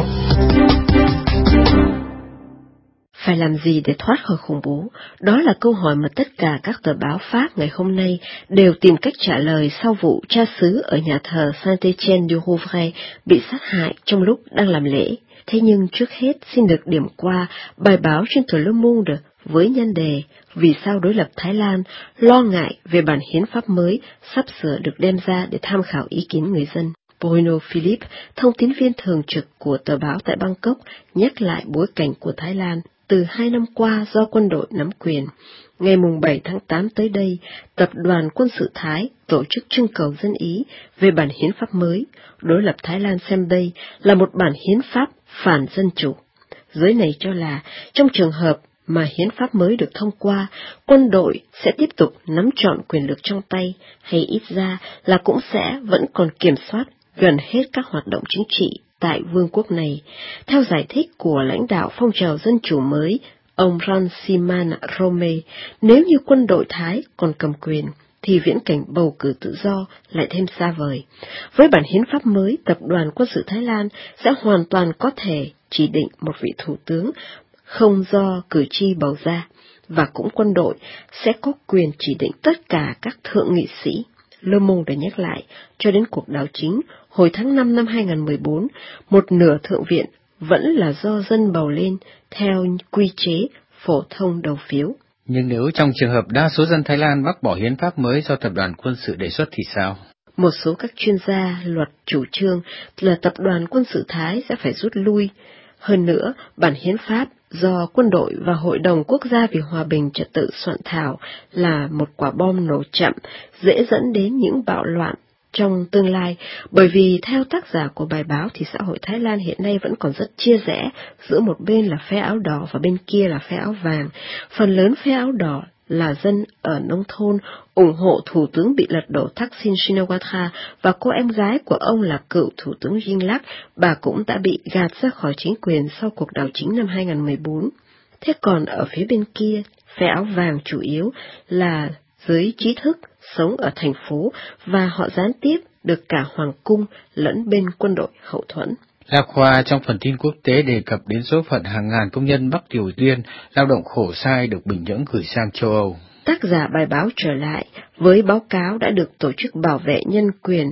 Phải làm gì để thoát khỏi khủng bố? Đó là câu hỏi mà tất cả các tờ báo Pháp ngày hôm nay đều tìm cách trả lời sau vụ cha xứ ở nhà thờ Saint-Étienne-du-Rouvray bị sát hại trong lúc đang làm lễ. Thế nhưng trước hết xin được điểm qua bài báo trên tờ Le Monde với nhan đề Vì sao đối lập Thái Lan, lo ngại về bản hiến pháp mới sắp sửa được đem ra để tham khảo ý kiến người dân. Bruno Philippe, thông tín viên thường trực của tờ báo tại Bangkok, nhắc lại bối cảnh của Thái Lan từ 2 năm qua do quân đội nắm quyền. Ngày 7 tháng 8 tới đây, Tập đoàn Quân sự Thái tổ chức trưng cầu dân ý về bản hiến pháp mới. Đối lập Thái Lan xem đây là một bản hiến pháp phản dân chủ. Giới này cho là trong trường hợp mà hiến pháp mới được thông qua, quân đội sẽ tiếp tục nắm trọn quyền lực trong tay, hay ít ra là cũng sẽ vẫn còn kiểm soát gần hết các hoạt động chính trị tại vương quốc này. Theo giải thích của lãnh đạo phong trào dân chủ mới, ông Rangsiman Rome, nếu như quân đội Thái còn cầm quyền, thì viễn cảnh bầu cử tự do lại thêm xa vời. Với bản hiến pháp mới, Tập đoàn Quân sự Thái Lan sẽ hoàn toàn có thể chỉ định một vị thủ tướng không do cử tri bầu ra, và cũng quân đội sẽ có quyền chỉ định tất cả các thượng nghị sĩ. Le Monde đã nhắc lại, cho đến cuộc đảo chính hồi tháng 5 năm 2014, một nửa thượng viện vẫn là do dân bầu lên theo quy chế phổ thông đầu phiếu. Nhưng nếu trong trường hợp đa số dân Thái Lan bác bỏ hiến pháp mới do Tập đoàn Quân sự đề xuất thì sao? Một số các chuyên gia luật chủ trương là Tập đoàn Quân sự Thái sẽ phải rút lui. Hơn nữa, bản hiến pháp do quân đội và Hội đồng Quốc gia vì Hòa bình Trật tự soạn thảo là một quả bom nổ chậm, dễ dẫn đến những bạo loạn trong tương lai, bởi vì theo tác giả của bài báo thì xã hội Thái Lan hiện nay vẫn còn rất chia rẽ, giữa một bên là phe áo đỏ và bên kia là phe áo vàng. Phần lớn phe áo đỏ là dân ở nông thôn, ủng hộ Thủ tướng bị lật đổ Thaksin Shinawatra, và cô em gái của ông là cựu Thủ tướng Yingluck, bà cũng đã bị gạt ra khỏi chính quyền sau cuộc đảo chính năm 2014. Thế còn ở phía bên kia, phe áo vàng chủ yếu là giới trí thức sống ở thành phố, và họ gián tiếp được cả hoàng cung lẫn bên quân đội hậu thuẫn. La Khoa trong phần tin quốc tế đề cập đến số phận hàng ngàn công nhân Bắc Triều Tiên lao động khổ sai được Bình Nhưỡng gửi sang châu Âu. Tác giả bài báo trở lại với báo cáo đã được Tổ chức Bảo vệ Nhân quyền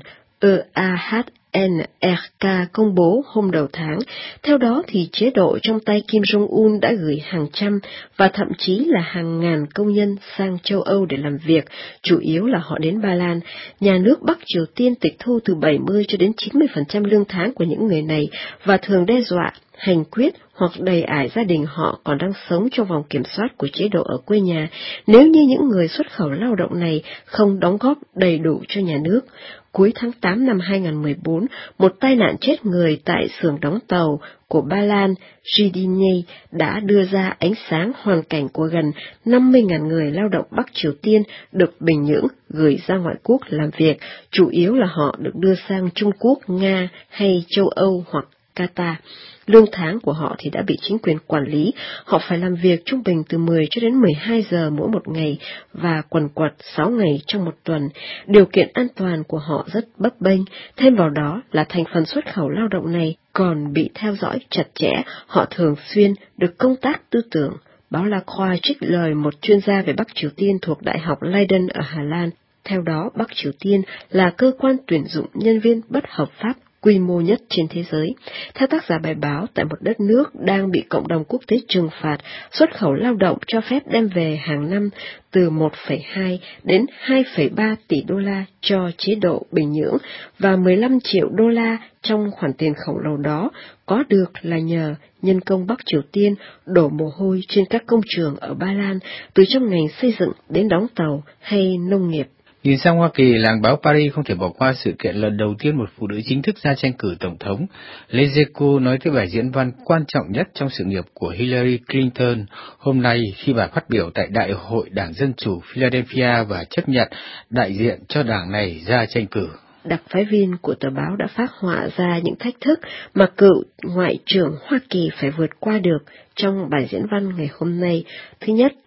EAHNRK công bố hôm đầu tháng. Theo đó thì chế độ trong tay Kim Jong-un đã gửi hàng trăm và thậm chí là hàng ngàn công nhân sang châu Âu để làm việc, chủ yếu là họ đến Ba Lan. Nhà nước Bắc Triều Tiên tịch thu từ 70 cho đến 90% lương tháng của những người này và thường đe dọa, hành quyết hoặc đầy ải gia đình họ còn đang sống trong vòng kiểm soát của chế độ ở quê nhà nếu như những người xuất khẩu lao động này không đóng góp đầy đủ cho nhà nước. Cuối tháng 8 năm 2014, một tai nạn chết người tại xưởng đóng tàu của Ba Lan, Gdynia, đã đưa ra ánh sáng hoàn cảnh của gần 50.000 người lao động Bắc Triều Tiên được Bình Nhưỡng gửi ra ngoại quốc làm việc, chủ yếu là họ được đưa sang Trung Quốc, Nga hay châu Âu hoặc Qatar. Lương tháng của họ thì đã bị chính quyền quản lý, họ phải làm việc trung bình từ 10 cho đến 12 giờ mỗi một ngày và quần quật 6 ngày trong một tuần. Điều kiện an toàn của họ rất bấp bênh, thêm vào đó là thành phần xuất khẩu lao động này còn bị theo dõi chặt chẽ, họ thường xuyên được công tác tư tưởng. Báo La Croix trích lời một chuyên gia về Bắc Triều Tiên thuộc Đại học Leiden ở Hà Lan. Theo đó, Bắc Triều Tiên là cơ quan tuyển dụng nhân viên bất hợp pháp quy mô nhất trên thế giới. Theo tác giả bài báo, tại một đất nước đang bị cộng đồng quốc tế trừng phạt, xuất khẩu lao động cho phép đem về hàng năm từ 1,2 đến 2,3 tỷ đô la cho chế độ Bình Nhưỡng và 15 triệu đô la trong khoản tiền khổng lồ đó có được là nhờ nhân công Bắc Triều Tiên đổ mồ hôi trên các công trường ở Ba Lan, từ trong ngành xây dựng đến đóng tàu hay nông nghiệp. Nhìn sang Hoa Kỳ, làng báo Paris không thể bỏ qua sự kiện lần đầu tiên một phụ nữ chính thức ra tranh cử tổng thống. Les Echos nói tới bài diễn văn quan trọng nhất trong sự nghiệp của Hillary Clinton hôm nay khi bà phát biểu tại Đại hội Đảng Dân Chủ Philadelphia và chấp nhận đại diện cho đảng này ra tranh cử. Đặc phái viên của tờ báo đã phác họa ra những thách thức mà cựu Ngoại trưởng Hoa Kỳ phải vượt qua được trong bài diễn văn ngày hôm nay. Thứ nhất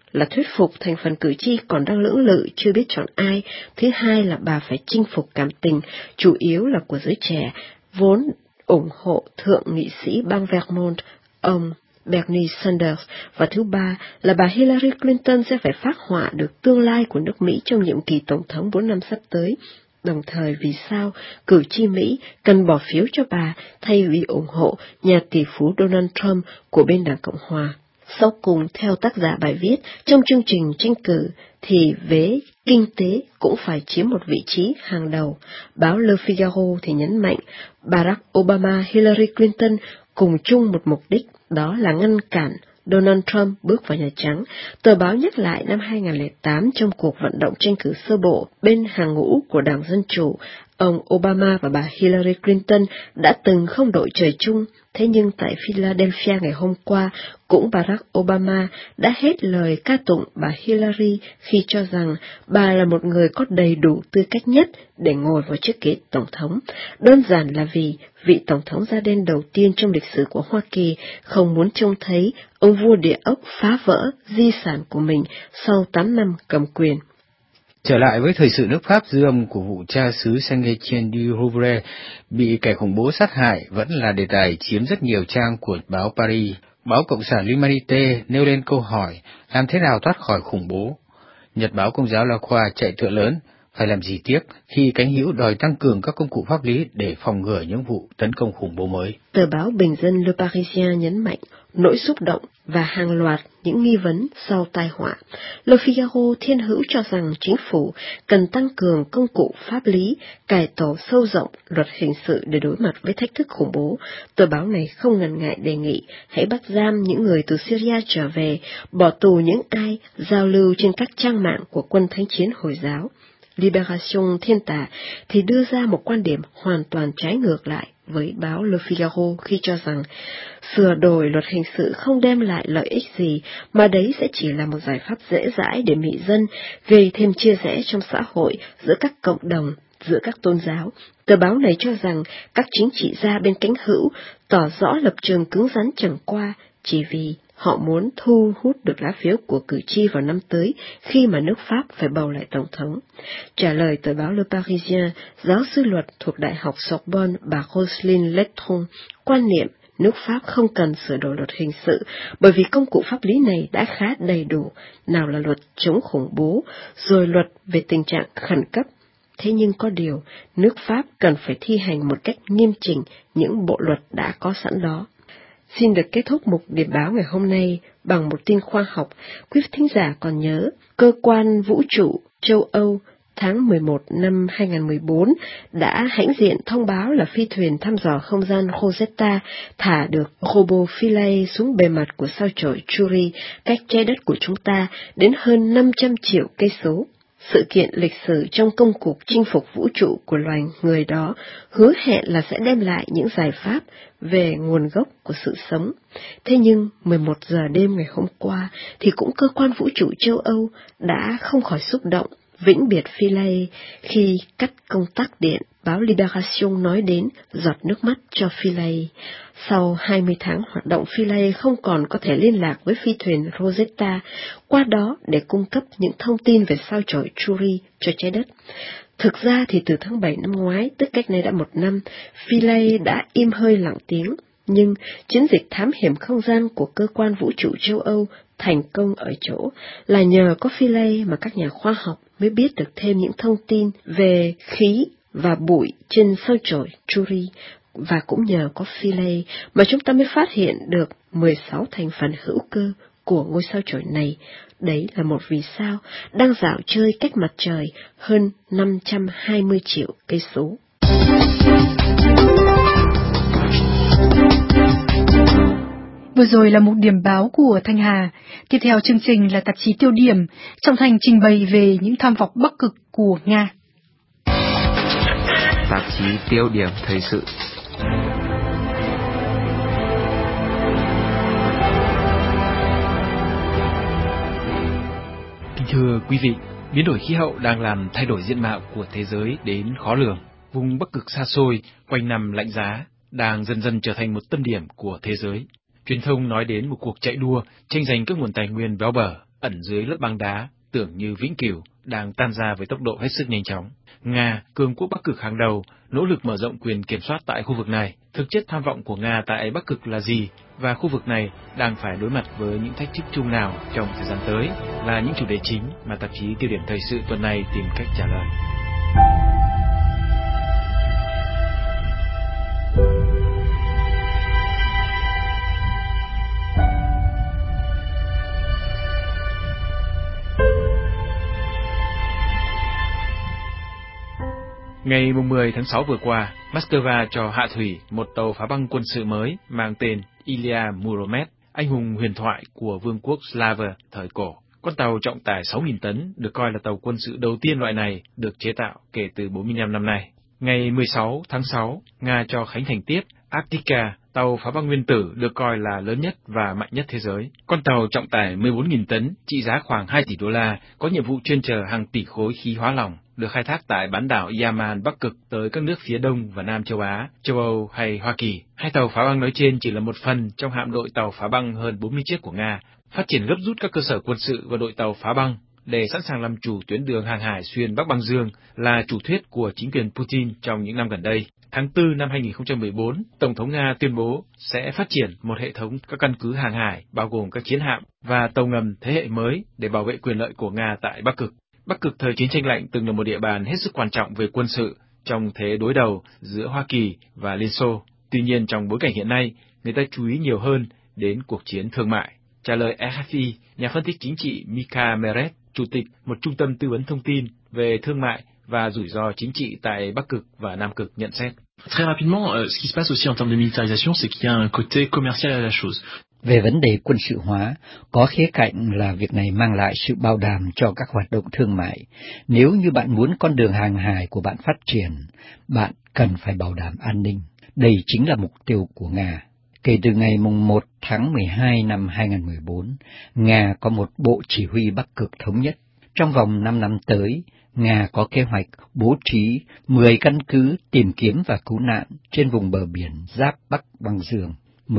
là thuyết phục thành phần cử tri còn đang lưỡng lự chưa biết chọn ai. Thứ hai là bà phải chinh phục cảm tình, chủ yếu là của giới trẻ, vốn ủng hộ thượng nghị sĩ bang Vermont, ông Bernie Sanders. Và thứ ba là bà Hillary Clinton sẽ phải phác họa được tương lai của nước Mỹ trong nhiệm kỳ tổng thống 4 năm sắp tới. Đồng thời vì sao cử tri Mỹ cần bỏ phiếu cho bà thay vì ủng hộ nhà tỷ phú Donald Trump của bên Đảng Cộng Hòa. Sau cùng, theo tác giả bài viết, trong chương trình tranh cử thì vế kinh tế cũng phải chiếm một vị trí hàng đầu. Báo Le Figaro thì nhấn mạnh Barack Obama, Hillary Clinton cùng chung một mục đích, đó là ngăn cản Donald Trump bước vào Nhà Trắng. Tờ báo nhắc lại năm 2008 trong cuộc vận động tranh cử sơ bộ bên hàng ngũ của Đảng Dân Chủ, ông Obama và bà Hillary Clinton đã từng không đội trời chung. Thế nhưng tại Philadelphia ngày hôm qua, cũng Barack Obama đã hết lời ca tụng bà Hillary khi cho rằng bà là một người có đầy đủ tư cách nhất để ngồi vào chiếc ghế tổng thống. Đơn giản là vì vị tổng thống da đen đầu tiên trong lịch sử của Hoa Kỳ không muốn trông thấy ông vua địa ốc phá vỡ di sản của mình sau 8 năm cầm quyền. Trở lại với thời sự nước Pháp, dư âm của vụ cha xứ Saint-Étienne du Rouvray bị kẻ khủng bố sát hại vẫn là đề tài chiếm rất nhiều trang của báo Paris. Báo Cộng sản L'Humanité nêu lên câu hỏi làm thế nào thoát khỏi khủng bố. Nhật báo Công giáo La Croix chạy thựa lớn, phải làm gì tiếp khi cánh hữu đòi tăng cường các công cụ pháp lý để phòng ngừa những vụ tấn công khủng bố mới. Tờ báo bình dân Le Parisien nhấn mạnh nỗi xúc động và hàng loạt những nghi vấn sau tai họa. Le Figaro thiên hữu cho rằng chính phủ cần tăng cường công cụ pháp lý, cải tổ sâu rộng luật hình sự để đối mặt với thách thức khủng bố. Tờ báo này không ngần ngại đề nghị hãy bắt giam những người từ Syria trở về, bỏ tù những ai giao lưu trên các trang mạng của quân thánh chiến Hồi giáo. Libération Thiên Tả thì đưa ra một quan điểm hoàn toàn trái ngược lại với báo Le Figaro khi cho rằng sửa đổi luật hình sự không đem lại lợi ích gì, mà đấy sẽ chỉ là một giải pháp dễ dãi để mị dân, gây thêm chia rẽ trong xã hội giữa các cộng đồng, giữa các tôn giáo. Tờ báo này cho rằng các chính trị gia bên cánh hữu tỏ rõ lập trường cứng rắn chẳng qua chỉ vì họ muốn thu hút được lá phiếu của cử tri vào năm tới khi mà nước Pháp phải bầu lại tổng thống. Trả lời tờ báo Le Parisien, giáo sư luật thuộc Đại học Sorbonne bà Roselyne Letton quan niệm nước Pháp không cần sửa đổi luật hình sự bởi vì công cụ pháp lý này đã khá đầy đủ, nào là luật chống khủng bố, rồi luật về tình trạng khẩn cấp. Thế nhưng có điều, nước Pháp cần phải thi hành một cách nghiêm chỉnh những bộ luật đã có sẵn đó. Xin được kết thúc mục điểm báo ngày hôm nay bằng một tin khoa học. Quý thính giả còn nhớ, cơ quan vũ trụ châu Âu tháng 11 năm 2014 đã hãnh diện thông báo là phi thuyền thăm dò không gian Rosetta thả được robot Philae xuống bề mặt của sao chổi Chury cách trái đất của chúng ta đến hơn 500 triệu cây số. Sự kiện lịch sử trong công cuộc chinh phục vũ trụ của loài người đó hứa hẹn là sẽ đem lại những giải pháp về nguồn gốc của sự sống. Thế nhưng 11 giờ đêm ngày hôm qua thì cũng cơ quan vũ trụ châu Âu đã không khỏi xúc động vĩnh biệt Philae khi cắt công tắc điện. Báo Libération nói đến giọt nước mắt cho Philae. Sau 20 tháng hoạt động, Philae không còn có thể liên lạc với phi thuyền Rosetta, qua đó để cung cấp những thông tin về sao chổi Chury cho trái đất. Thực ra thì từ tháng 7 năm ngoái, tức cách nay đã 1 năm, Philae đã im hơi lặng tiếng, nhưng chiến dịch thám hiểm không gian của cơ quan vũ trụ châu Âu thành công ở chỗ là nhờ có Philae mà các nhà khoa học mới biết được thêm những thông tin về khí và bụi trên sao chổi Chury, và cũng nhờ có Philae mà chúng ta mới phát hiện được 16 thành phần hữu cơ của ngôi sao chổi này. Đấy là một vì sao đang dạo chơi cách mặt trời hơn 520 triệu cây số. Vừa rồi là một điểm báo của Thanh Hà. Tiếp theo chương trình là tạp chí Tiêu điểm, Trọng Thành trình bày về những tham vọng Bắc Cực của Nga. Tạp chí Tiêu điểm thời sự. Kính thưa quý vị, biến đổi khí hậu đang làm thay đổi diện mạo của thế giới đến khó lường. Vùng Bắc Cực xa xôi, quanh năm lạnh giá, đang dần dần trở thành một tâm điểm của thế giới. Truyền thông nói đến một cuộc chạy đua tranh giành các nguồn tài nguyên béo bở ẩn dưới lớp băng đá, tưởng như vĩnh cửu, đang tan ra với tốc độ hết sức nhanh chóng. Nga, cường quốc Bắc Cực hàng đầu, nỗ lực mở rộng quyền kiểm soát tại khu vực này. Thực chất tham vọng của Nga tại Bắc Cực là gì? Và khu vực này đang phải đối mặt với những thách thức chung nào trong thời gian tới? Là những chủ đề chính mà tạp chí Tiêu điểm Thời sự tuần này tìm cách trả lời. Ngày 10 tháng 6 vừa qua, Moscow cho hạ thủy một tàu phá băng quân sự mới mang tên Ilya Muromets, anh hùng huyền thoại của vương quốc Slav thời cổ. Con tàu trọng tải 6.000 tấn được coi là tàu quân sự đầu tiên loại này được chế tạo kể từ 45 năm nay. Ngày 16 tháng 6, Nga cho khánh thành tiếp Arktika, tàu phá băng nguyên tử được coi là lớn nhất và mạnh nhất thế giới. Con tàu trọng tải 14.000 tấn, trị giá khoảng 2 tỷ đô la, có nhiệm vụ chuyên chở hàng tỷ khối khí hóa lỏng, được khai thác tại bán đảo Yaman Bắc Cực tới các nước phía Đông và Nam châu Á, châu Âu hay Hoa Kỳ. Hai tàu phá băng nói trên chỉ là một phần trong hạm đội tàu phá băng hơn 40 chiếc của Nga, phát triển gấp rút các cơ sở quân sự và đội tàu phá băng để sẵn sàng làm chủ tuyến đường hàng hải xuyên Bắc Băng Dương là chủ thuyết của chính quyền Putin trong những năm gần đây. Tháng 4 năm 2014, Tổng thống Nga tuyên bố sẽ phát triển một hệ thống các căn cứ hàng hải bao gồm các chiến hạm và tàu ngầm thế hệ mới để bảo vệ quyền lợi của Nga tại Bắc Cực. Bắc Cực thời chiến tranh lạnh từng là một địa bàn hết sức quan trọng về quân sự trong thế đối đầu giữa Hoa Kỳ và Liên Xô. Tuy nhiên, trong bối cảnh hiện nay, người ta chú ý nhiều hơn đến cuộc chiến thương mại. Trả lời RFI, nhà phân tích chính trị Mika Meret, chủ tịch một trung tâm tư vấn thông tin về thương mại và rủi ro chính trị tại Bắc Cực và Nam Cực nhận xét. Très rapidement, ce qui se passe aussi en termes de militarisation, c'est qu'il y a un côté commercial à la chose. Về vấn đề quân sự hóa, có khía cạnh là việc này mang lại sự bảo đảm cho các hoạt động thương mại. Nếu như bạn muốn con đường hàng hải của bạn phát triển, bạn cần phải bảo đảm an ninh. Đây chính là mục tiêu của Nga. Kể từ ngày 1 tháng 12 năm 2014, Nga có một bộ chỉ huy Bắc Cực thống nhất. Trong vòng 5 năm tới, Nga có kế hoạch bố trí 10 căn cứ tìm kiếm và cứu nạn trên vùng bờ biển giáp Bắc Băng Dương,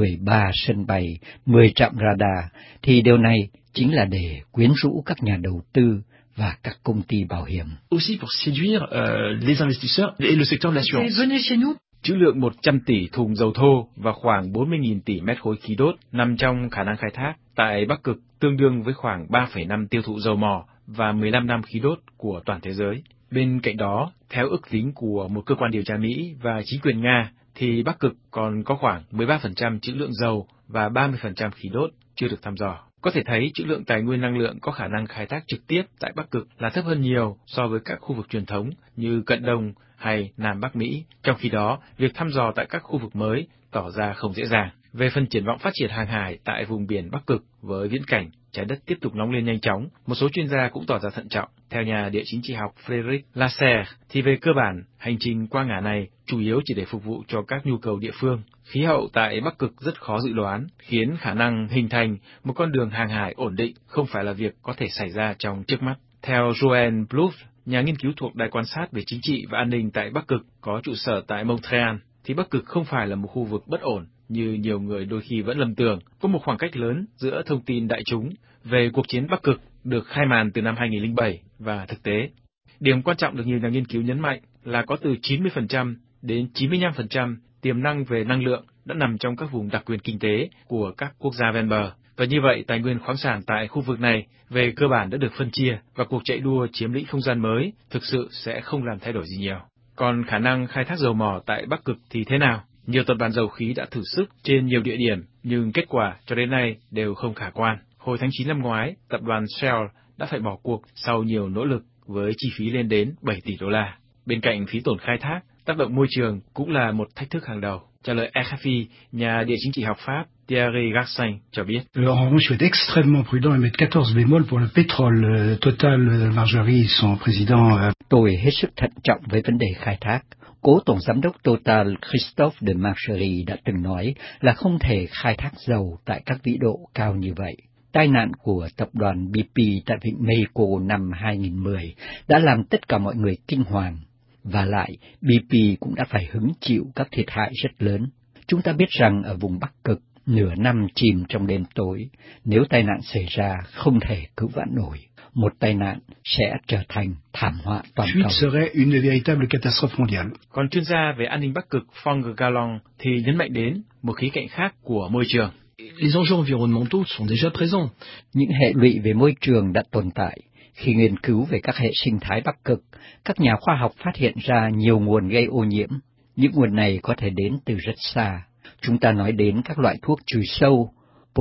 13 sân bay, 10 trạm radar, thì điều này chính là để quyến rũ các nhà đầu tư và các công ty bảo hiểm. Aussi pour séduire les investisseurs et le secteur de l'assurance. Trữ lượng 100 tỷ thùng dầu thô và khoảng 40.000 tỷ mét khối khí đốt nằm trong khả năng khai thác tại Bắc Cực, tương đương với khoảng 3,5 tiêu thụ dầu mỏ và 15 năm khí đốt của toàn thế giới. Bên cạnh đó, theo ước tính của một cơ quan điều tra Mỹ và chính quyền Nga, thì Bắc Cực còn có khoảng 13% trữ lượng dầu và 30% khí đốt chưa được thăm dò. Có thể thấy trữ lượng tài nguyên năng lượng có khả năng khai thác trực tiếp tại Bắc Cực là thấp hơn nhiều so với các khu vực truyền thống như Cận Đông hay Nam Bắc Mỹ. Trong khi đó, việc thăm dò tại các khu vực mới tỏ ra không dễ dàng. Về phần triển vọng phát triển hàng hải tại vùng biển Bắc Cực với viễn cảnh trái đất tiếp tục nóng lên nhanh chóng, một số chuyên gia cũng tỏ ra thận trọng. Theo nhà địa chính trị học Frédéric Lasserre, thì về cơ bản, hành trình qua ngả này chủ yếu chỉ để phục vụ cho các nhu cầu địa phương. Khí hậu tại Bắc Cực rất khó dự đoán, khiến khả năng hình thành một con đường hàng hải ổn định không phải là việc có thể xảy ra trong trước mắt. Theo Joanne Bluff, nhà nghiên cứu thuộc Đài quan sát về chính trị và an ninh tại Bắc Cực có trụ sở tại Montreal, thì Bắc Cực không phải là một khu vực bất ổn như nhiều người đôi khi vẫn lầm tưởng. Có một khoảng cách lớn giữa thông tin đại chúng về cuộc chiến Bắc Cực được khai màn từ năm 2007 và thực tế. Điểm quan trọng được nhiều nhà nghiên cứu nhấn mạnh là có từ 90% đến 95% tiềm năng về năng lượng đã nằm trong các vùng đặc quyền kinh tế của các quốc gia ven bờ. Và như vậy, tài nguyên khoáng sản tại khu vực này về cơ bản đã được phân chia và cuộc chạy đua chiếm lĩnh không gian mới thực sự sẽ không làm thay đổi gì nhiều. Còn khả năng khai thác dầu mỏ tại Bắc Cực thì thế nào? Nhiều tập đoàn dầu khí đã thử sức trên nhiều địa điểm, nhưng kết quả cho đến nay đều không khả quan. Hồi tháng 9 năm ngoái, tập đoàn Shell đã phải bỏ cuộc sau nhiều nỗ lực với chi phí lên đến 7 tỷ đô la. Bên cạnh phí tổn khai thác, tác động môi trường cũng là một thách thức hàng đầu. Trả lời RFI, nhà địa chính trị học Pháp Thierry Garcin cho biết. Alors, en revanche, je vais être extrêmement prudent et mettre 14 bémols pour le pétrole. Total Margerie, son président. Tôi hết sức thận trọng với vấn đề khai thác. Cố tổng giám đốc Total Christophe de Margerie đã từng nói là không thể khai thác dầu tại các vĩ độ cao như vậy. Tai nạn của tập đoàn BP tại vịnh Mexico năm 2010 đã làm tất cả mọi người kinh hoàng. Và lại, BP cũng đã phải hứng chịu các thiệt hại rất lớn. Chúng ta biết rằng ở vùng Bắc Cực, nửa năm chìm trong đêm tối, nếu tai nạn xảy ra không thể cứu vãn nổi. Một tai nạn sẽ trở thành thảm họa toàn cầu. Serait une véritable catastrophe mondiale. Còn chuyên gia về an ninh Bắc Cực Phong Galong thì nhấn mạnh đến một khía cạnh khác của môi trường. Les enjeux environnementaux sont déjà présents. Những hệ lụy về môi trường đã tồn tại. Khi nghiên cứu về các hệ sinh thái Bắc Cực, các nhà khoa học phát hiện ra nhiều nguồn gây ô nhiễm. Những nguồn này có thể đến từ rất xa. Chúng ta nói đến các loại thuốc trừ sâu,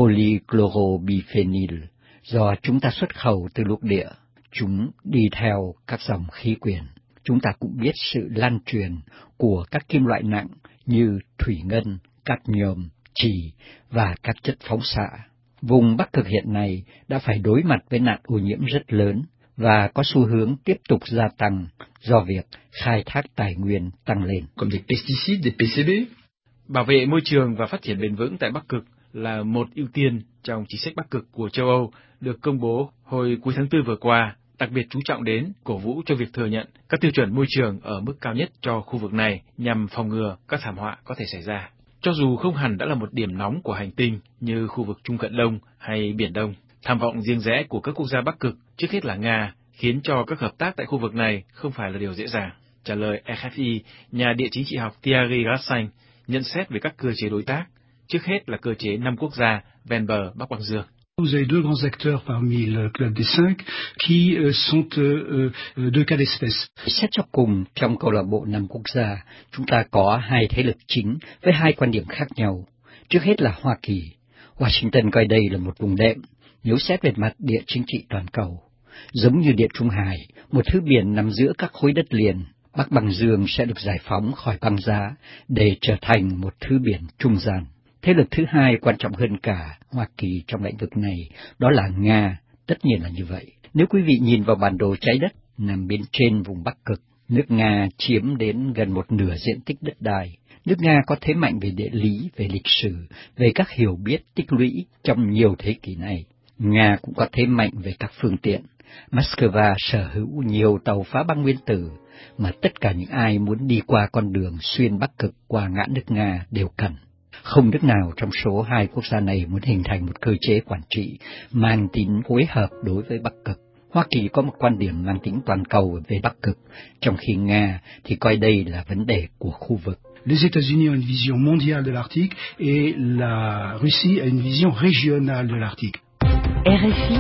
polychlorobiphenyl, do chúng ta xuất khẩu từ lục địa. Chúng đi theo các dòng khí quyển. Chúng ta cũng biết sự lan truyền của các kim loại nặng như thủy ngân, cadmium, trì và các chất phóng xạ. Vùng Bắc Cực hiện nay đã phải đối mặt với nạn ô nhiễm rất lớn và có xu hướng tiếp tục gia tăng do việc khai thác tài nguyên tăng lên. Comme des pesticides, des PCB. Bảo vệ môi trường và phát triển bền vững tại Bắc Cực là một ưu tiên trong chính sách Bắc Cực của châu Âu được công bố hồi cuối tháng 4 vừa qua, đặc biệt chú trọng đến cổ vũ cho việc thừa nhận các tiêu chuẩn môi trường ở mức cao nhất cho khu vực này nhằm phòng ngừa các thảm họa có thể xảy ra. Cho dù không hẳn đã là một điểm nóng của hành tinh như khu vực Trung Cận Đông hay Biển Đông, tham vọng riêng rẽ của các quốc gia Bắc Cực, trước hết là Nga, khiến cho các hợp tác tại khu vực này không phải là điều dễ dàng. Trả lời RFI, nhà địa chính trị học Thierry Grassanh nhận xét về các cơ chế đối tác, trước hết là cơ chế 5 quốc gia ven bờ Bắc Băng Dương. Vous avez deux grands acteurs parmi le club des 5 qui sont deux cas d'espèce. Xét cho cùng, trong câu lạc bộ 5 quốc gia, chúng ta có hai thế lực chính với hai quan điểm khác nhau. Trước hết là Hoa Kỳ. Washington coi đây là một vùng đệm, nếu xét về mặt địa chính trị toàn cầu. Giống như Địa Trung Hải, một thứ biển nằm giữa các khối đất liền, Bắc Băng Dương sẽ được giải phóng khỏi băng giá để trở thành một thứ biển trung gian. Thế lực thứ hai quan trọng hơn cả Hoa Kỳ trong lĩnh vực này, đó là Nga, tất nhiên là như vậy. Nếu quý vị nhìn vào bản đồ trái đất nằm bên trên vùng Bắc Cực, nước Nga chiếm đến gần một nửa diện tích đất đai. Nước Nga có thế mạnh về địa lý, về lịch sử, về các hiểu biết tích lũy trong nhiều thế kỷ này. Nga cũng có thế mạnh về các phương tiện. Moscow sở hữu nhiều tàu phá băng nguyên tử, mà tất cả những ai muốn đi qua con đường xuyên Bắc Cực qua ngã nước Nga đều cần. Không nước nào trong số hai quốc gia này muốn hình thành một cơ chế quản trị mang tính phối hợp đối với Bắc Cực. Hoa Kỳ có một quan điểm mang tính toàn cầu về Bắc Cực, trong khi Nga thì coi đây là vấn đề của khu vực. Les États-Unis ont une vision mondiale de l'Arctique et la Russie a une vision régionale de l'Arctique. RFI,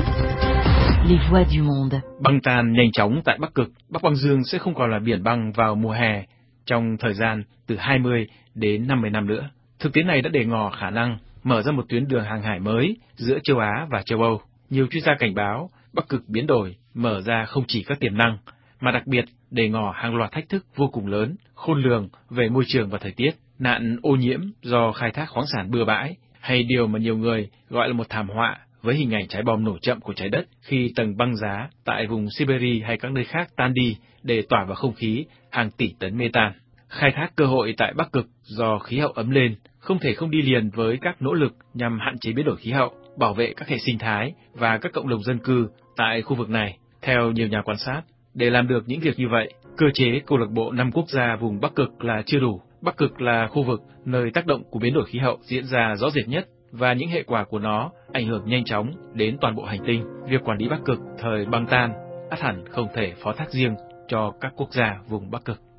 les voix du monde. Băng tan nhanh chóng tại Bắc Cực, Bắc Băng Dương sẽ không còn là biển băng vào mùa hè trong thời gian từ 20 đến 50 năm nữa. Thực tế này đã để ngỏ khả năng mở ra một tuyến đường hàng hải mới giữa châu Á và châu Âu. Nhiều chuyên gia cảnh báo Bắc Cực biến đổi mở ra không chỉ các tiềm năng, mà đặc biệt để ngỏ hàng loạt thách thức vô cùng lớn, khôn lường về môi trường và thời tiết, nạn ô nhiễm do khai thác khoáng sản bừa bãi, hay điều mà nhiều người gọi là một thảm họa với hình ảnh trái bom nổ chậm của trái đất khi tầng băng giá tại vùng Siberia hay các nơi khác tan đi để tỏa vào không khí hàng tỷ tấn metan. Khai thác cơ hội tại Bắc Cực do khí hậu ấm lên không thể không đi liền với các nỗ lực nhằm hạn chế biến đổi khí hậu, bảo vệ các hệ sinh thái và các cộng đồng dân cư tại khu vực này. Theo nhiều nhà quan sát, để làm được những việc như vậy, cơ chế câu lạc bộ 5 quốc gia vùng Bắc Cực là chưa đủ. Bắc Cực là khu vực nơi tác động của biến đổi khí hậu diễn ra rõ rệt nhất và những hệ quả của nó ảnh hưởng nhanh chóng đến toàn bộ hành tinh. Việc quản lý Bắc Cực thời băng tan ắt hẳn không thể phó thác riêng cho các quốc gia vùng Bắc Cực.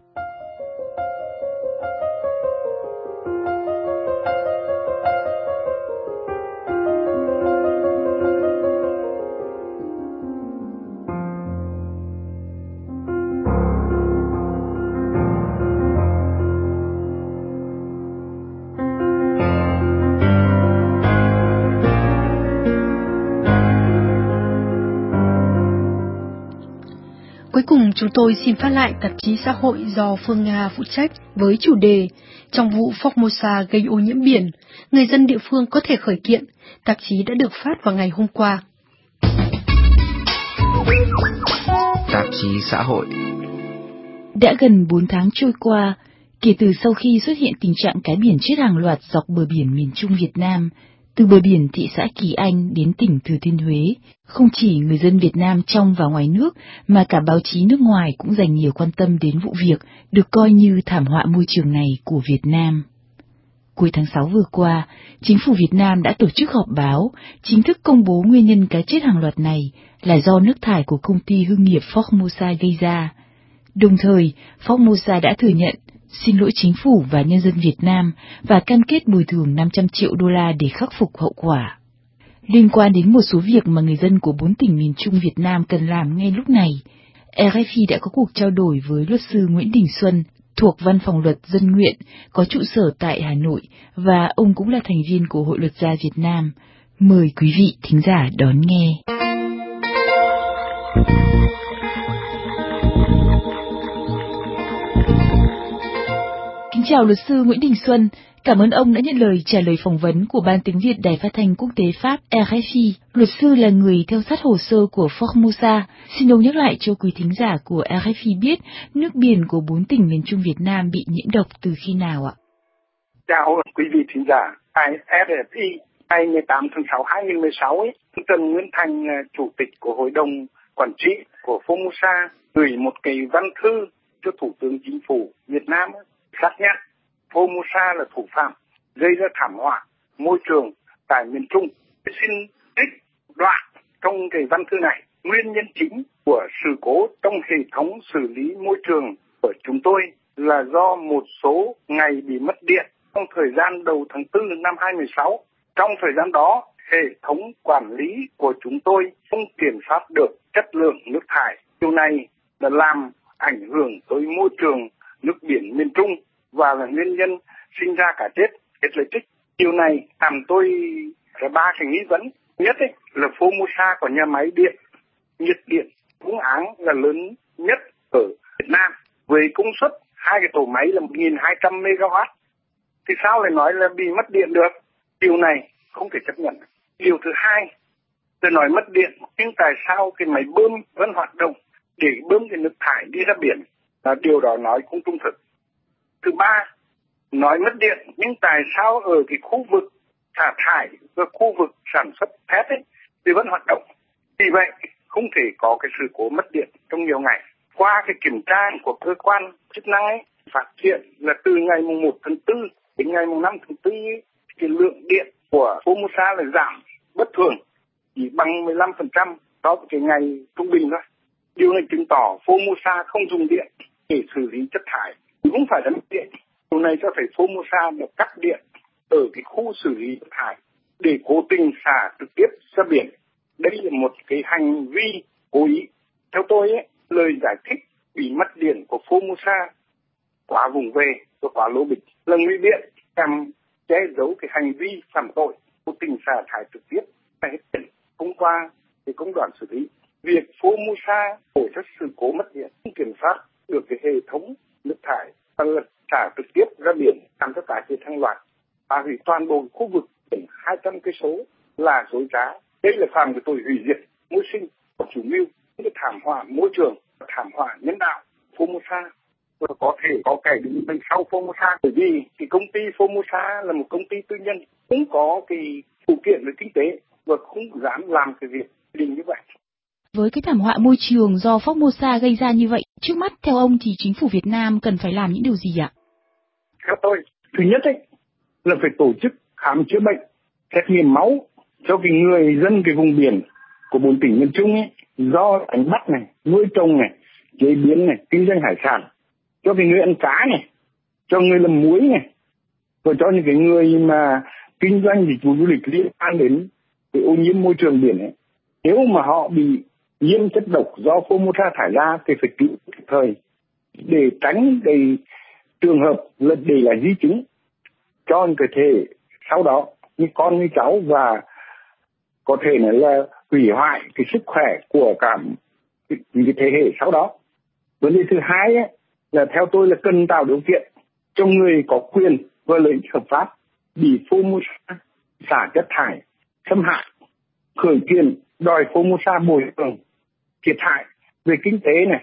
Cuối cùng chúng tôi xin phát lại tạp chí xã hội do Phương Nga phụ trách với chủ đề Trong vụ Formosa gây ô nhiễm biển, người dân địa phương có thể khởi kiện. Tạp chí đã được phát vào ngày hôm qua. Tạp chí xã hội. Đã gần 4 tháng trôi qua, kể từ sau khi xuất hiện tình trạng cá biển chết hàng loạt dọc bờ biển miền Trung Việt Nam, từ bờ biển thị xã Kỳ Anh đến tỉnh Thừa Thiên Huế, không chỉ người dân Việt Nam trong và ngoài nước mà cả báo chí nước ngoài cũng dành nhiều quan tâm đến vụ việc được coi như thảm họa môi trường này của Việt Nam. Cuối tháng 6 vừa qua, chính phủ Việt Nam đã tổ chức họp báo, chính thức công bố nguyên nhân cái chết hàng loạt này là do nước thải của công ty hương nghiệp Formosa gây ra. Đồng thời, Formosa đã thừa nhận, xin lỗi chính phủ và nhân dân Việt Nam và cam kết bồi thường 500 triệu đô la để khắc phục hậu quả. Liên quan đến một số việc mà người dân của 4 tỉnh miền Trung Việt Nam cần làm ngay lúc này, RFI đã có cuộc trao đổi với luật sư Nguyễn Đình Xuân, thuộc Văn phòng Luật Dân Nguyện, có trụ sở tại Hà Nội, và ông cũng là thành viên của Hội Luật gia Việt Nam. Mời quý vị thính giả đón nghe. Kính chào luật sư Nguyễn Đình Xuân, cảm ơn ông đã nhận lời trả lời phỏng vấn của Ban Tiếng Việt Đài Phát thanh Quốc tế Pháp RFI. Luật sư là người theo sát hồ sơ của Formosa. Xin ông nhắc lại cho quý thính giả của RFI biết nước biển của 4 tỉnh miền Trung Việt Nam bị nhiễm độc từ khi nào ạ? Chào quý vị thính giả tại RFI. Ngày 18 tháng 6 2016, Trần Nguyên Thành, Chủ tịch của Hội đồng Quản trị của Formosa, gửi một cái văn thư cho Thủ tướng Chính phủ Việt Nam xác nhận Formosa là thủ phạm gây ra thảm họa môi trường tại miền Trung. Xin trích đoạn trong cái văn thư này. Nguyên nhân chính của sự cố trong hệ thống xử lý môi trường của chúng tôi là do một số ngày bị mất điện trong thời gian đầu tháng 4 năm 2016. Trong thời gian đó, hệ thống quản lý của chúng tôi không kiểm soát được chất lượng nước thải. Điều này đã làm ảnh hưởng tới môi trường nước biển miền Trung và là nguyên nhân sinh ra cả chết lợi tích. Điều này làm tôi có 3 cái nghi vấn. Nhất là Formosa có nhà máy điện, nhiệt điện Vũng Áng là lớn nhất ở Việt Nam với công suất 2 cái tổ máy là 1.200 MW. Thì sao lại nói là bị mất điện được? Điều này không thể chấp nhận. Điều thứ hai, tôi nói mất điện, nhưng tại sao cái máy bơm vẫn hoạt động để bơm cái nước thải đi ra biển? Là điều đó nói không trung thực. Thứ ba, nói mất điện, nhưng tại sao ở cái khu vực xả thải và khu vực sản xuất thép thì vẫn hoạt động? Vì vậy, không thể có cái sự cố mất điện trong nhiều ngày. Qua cái kiểm tra của cơ quan chức năng phát hiện là từ ngày 1 tháng 4 đến ngày 5 tháng 4 cái lượng điện của Formosa là giảm bất thường, chỉ bằng 15% so với cái ngày trung bình thôi. Điều này chứng tỏ Formosa không dùng điện để xử lý chất thải, cũng phải là mất điện. Điều này cho thấy Formosa đã cắt điện ở cái khu xử lý chất thải để cố tình xả trực tiếp ra biển. Đây là một cái hành vi cố ý. Theo tôi, lời giải thích bị mất điện của Formosa quá vùng về và quá lố bịch là ngụy biện nhằm che giấu cái hành vi phạm tội cố tình xả thải trực tiếp tại hết biển. Hôm qua thì công đoàn xử lý việc Formosa tổ chức sự cố mất điện, không kiểm soát được cái hệ thống nước thải và xả trực tiếp ra biển, làm cho cả chết hàng loạt và hủy toàn bộ khu vực biển 200 cây số là dối trá. Đây là phạm cái tội hủy diệt môi sinh của chủ mưu, cái thảm họa môi trường, thảm họa nhân đạo. Formosa và có thể có kẻ đứng bên sau Formosa, bởi vì cái công ty Formosa là một công ty tư nhân, cũng có cái phụ kiện về kinh tế và không dám làm cái việc định như vậy. Với cái thảm họa môi trường do Formosa gây ra như vậy, trước mắt theo ông thì chính phủ Việt Nam cần phải làm những điều gì ạ? Theo tôi, thứ nhất là phải tổ chức khám chữa bệnh, xét nghiệm máu cho cái người dân cái vùng biển của 4 tỉnh miền Trung do đánh bắt này, nuôi trồng này, chế biến này, kinh doanh hải sản, cho cái người ăn cá này, cho người làm muối này, và cho những cái người mà kinh doanh dịch vụ du lịch liên quan đến cái ô nhiễm môi trường biển ấy. Nếu mà họ bị nhiễm chất độc do Formosa thải ra thì phải cứu kịp thời để tránh cái trường hợp là để lại di chứng cho những cái thể sau đó như con như cháu, và có thể là hủy hoại cái sức khỏe của cả những cái thế hệ sau đó. Vấn đề thứ hai là theo tôi là cần tạo điều kiện cho người có quyền và lợi ích hợp pháp bị Formosa xả chất thải xâm hại khởi kiện đòi Formosa bồi thường thiệt hại về kinh tế này,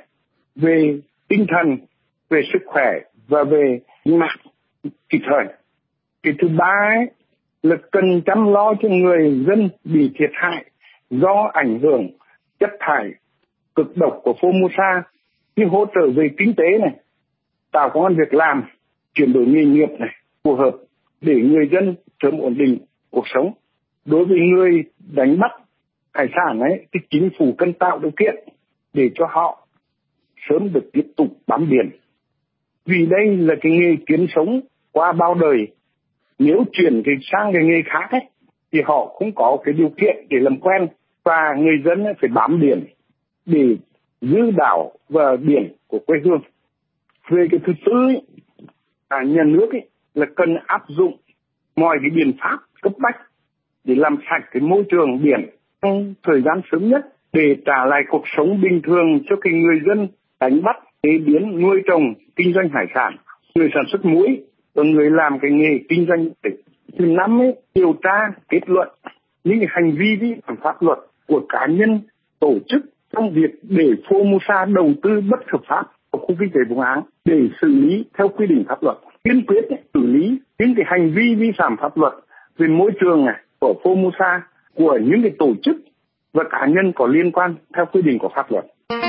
về tinh thần, về sức khỏe và về mạng kịp thời. Cái thứ ba là cần chăm lo cho người dân bị thiệt hại do ảnh hưởng chất thải cực độc của Formosa, như hỗ trợ về kinh tế này, tạo công ăn việc làm, chuyển đổi nghề nghiệp này phù hợp để người dân sớm ổn định cuộc sống. Đối với người đánh bắt hải sản ấy thì chính phủ cần tạo điều kiện để cho họ sớm được tiếp tục bám biển. Vì đây là cái nghề kiếm sống qua bao đời. Nếu chuyển sang cái nghề khác ấy, thì họ không có cái điều kiện để làm quen, và người dân phải bám biển để giữ đảo và biển của quê hương. Về cái thứ tư ấy, nhà nước ấy, là cần áp dụng mọi cái biện pháp cấp bách để làm sạch cái môi trường biển trong thời gian sớm nhất, để trả lại cuộc sống bình thường cho cái người dân đánh bắt, chế biến, nuôi trồng, kinh doanh hải sản, người sản xuất muối và người làm cái nghề kinh doanh. Từ năm ấy điều tra kết luận những cái hành vi vi phạm pháp luật của cá nhân, tổ chức trong việc để Formosa đầu tư bất hợp pháp vào khu kinh tế Vũng Áng để xử lý theo quy định pháp luật, kiên quyết xử lý những cái hành vi vi phạm pháp luật về môi trường này của Formosa, của những cái tổ chức và cá nhân có liên quan theo quy định của pháp luật.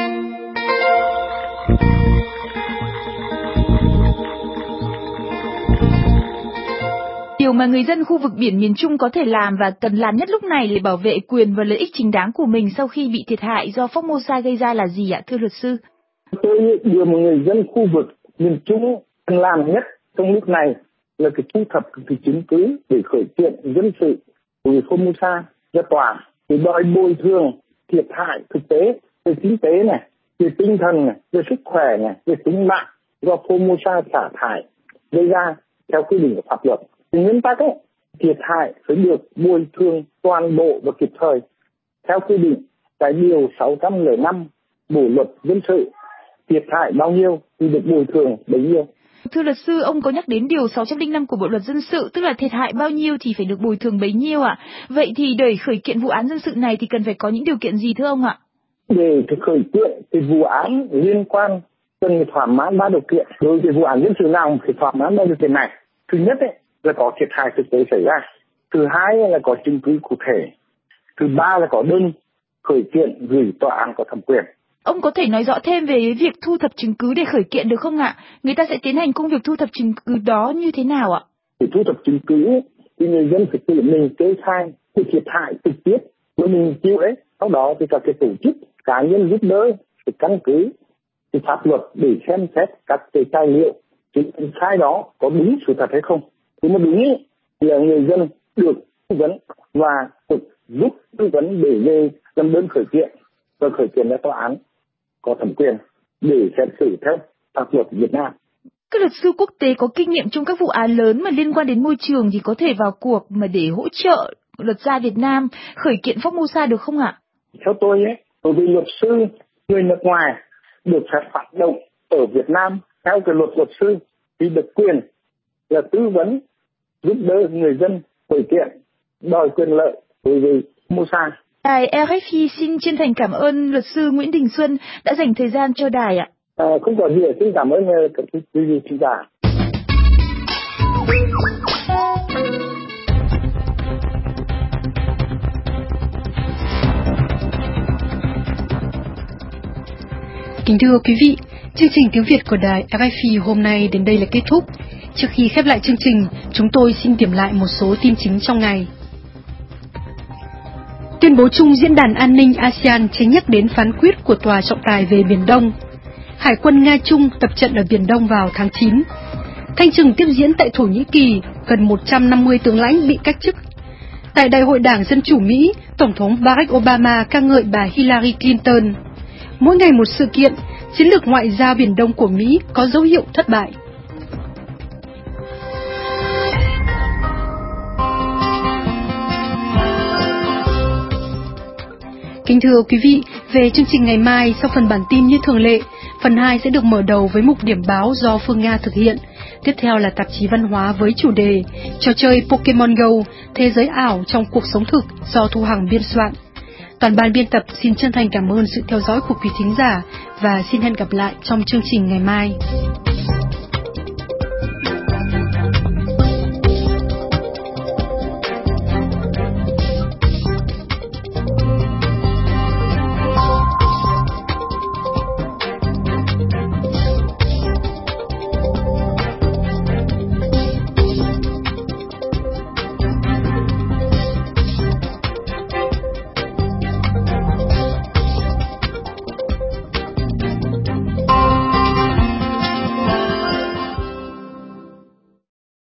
Điều mà người dân khu vực biển miền Trung có thể làm và cần làm nhất lúc này để bảo vệ quyền và lợi ích chính đáng của mình sau khi bị thiệt hại do Formosa gây ra là gì ạ, thưa luật sư? Điều mà người dân khu vực miền Trung cần làm nhất trong lúc này là cái thu thập cái chứng cứ để khởi kiện dân sự của Formosa ra tòa để đòi bồi thường thiệt hại thực tế về kinh tế này, về tinh thần này, về sức khỏe này, về tính mạng do Formosa xả thải gây ra theo quy định của pháp luật. Nguyên tắc ấy, thiệt hại phải được bồi thường toàn bộ và kịp thời theo quy định tại điều 605 Bộ luật dân sự. Thiệt hại bao nhiêu thì được bồi thường bấy nhiêu. Thưa luật sư, ông có nhắc đến điều 605 của Bộ luật dân sự, tức là thiệt hại bao nhiêu thì phải được bồi thường bấy nhiêu ạ? Vậy thì để khởi kiện vụ án dân sự này thì cần phải có những điều kiện gì thưa ông ạ? Để khởi kiện thì vụ án liên quan cần thỏa mãn 3 điều kiện. Đối với vụ án dân sự nào phải thỏa mãn 3 điều kiện này. Thứ nhất ấy, là có thiệt hại thực tế xảy ra. Thứ hai là có chứng cứ cụ thể. Thứ ba là có đơn khởi kiện gửi tòa án có thẩm quyền. Ông có thể nói rõ thêm về việc thu thập chứng cứ để khởi kiện được không ạ? Người ta sẽ tiến hành công việc thu thập chứng cứ đó như thế nào ạ? Để thu thập chứng cứ thì người dân phải tự mình kê khai cái thiệt hại trực tiếp của mình chịu ấy. Sau đó thì các cái tổ chức cá nhân giúp đỡ phải căn cứ cái pháp luật để xem xét các cái tài liệu chứng khai đó có đúng sự thật hay không. Nếu mà đúng thì là người dân được tư vấn và được giúp tư vấn để về làm đơn khởi kiện và khởi kiện ra tòa án có thẩm quyền để xét xử theo pháp luật Việt Nam. Các luật sư quốc tế có kinh nghiệm trong các vụ án lớn mà liên quan đến môi trường thì có thể vào cuộc mà để hỗ trợ luật gia Việt Nam khởi kiện Formosa được không ạ? Theo tôi đối với luật sư người nước ngoài được phép hoạt động ở Việt Nam theo cái luật sư thì được quyền là tư vấn giúp đỡ người dân khởi kiện đòi quyền lợi đối với Formosa. Đài RFI xin chân thành cảm ơn luật sư Nguyễn Đình Xuân đã dành thời gian cho đài ạ. Không có gì, xin cảm ơn các quý vị khán giả. Kính thưa quý vị, chương trình tiếng Việt của đài RFI hôm nay đến đây là kết thúc. Trước khi khép lại chương trình, chúng tôi xin điểm lại một số tin chính trong ngày. Tuyên bố chung Diễn đàn An ninh ASEAN tránh nhắc đến phán quyết của Tòa trọng tài về Biển Đông. Hải quân Nga-Trung tập trận ở Biển Đông vào tháng 9. Thanh trừng tiếp diễn tại Thổ Nhĩ Kỳ, gần 150 tướng lãnh bị cách chức. Tại Đại hội Đảng Dân Chủ Mỹ, Tổng thống Barack Obama ca ngợi bà Hillary Clinton. Mỗi ngày một sự kiện, chiến lược ngoại giao Biển Đông của Mỹ có dấu hiệu thất bại. Kính thưa quý vị, về chương trình ngày mai, sau phần bản tin như thường lệ, phần 2 sẽ được mở đầu với mục điểm báo do Phương Nga thực hiện. Tiếp theo là tạp chí văn hóa với chủ đề trò chơi Pokemon Go, thế giới ảo trong cuộc sống thực do Thu Hằng biên soạn. Toàn ban biên tập xin chân thành cảm ơn sự theo dõi của quý thính giả và xin hẹn gặp lại trong chương trình ngày mai.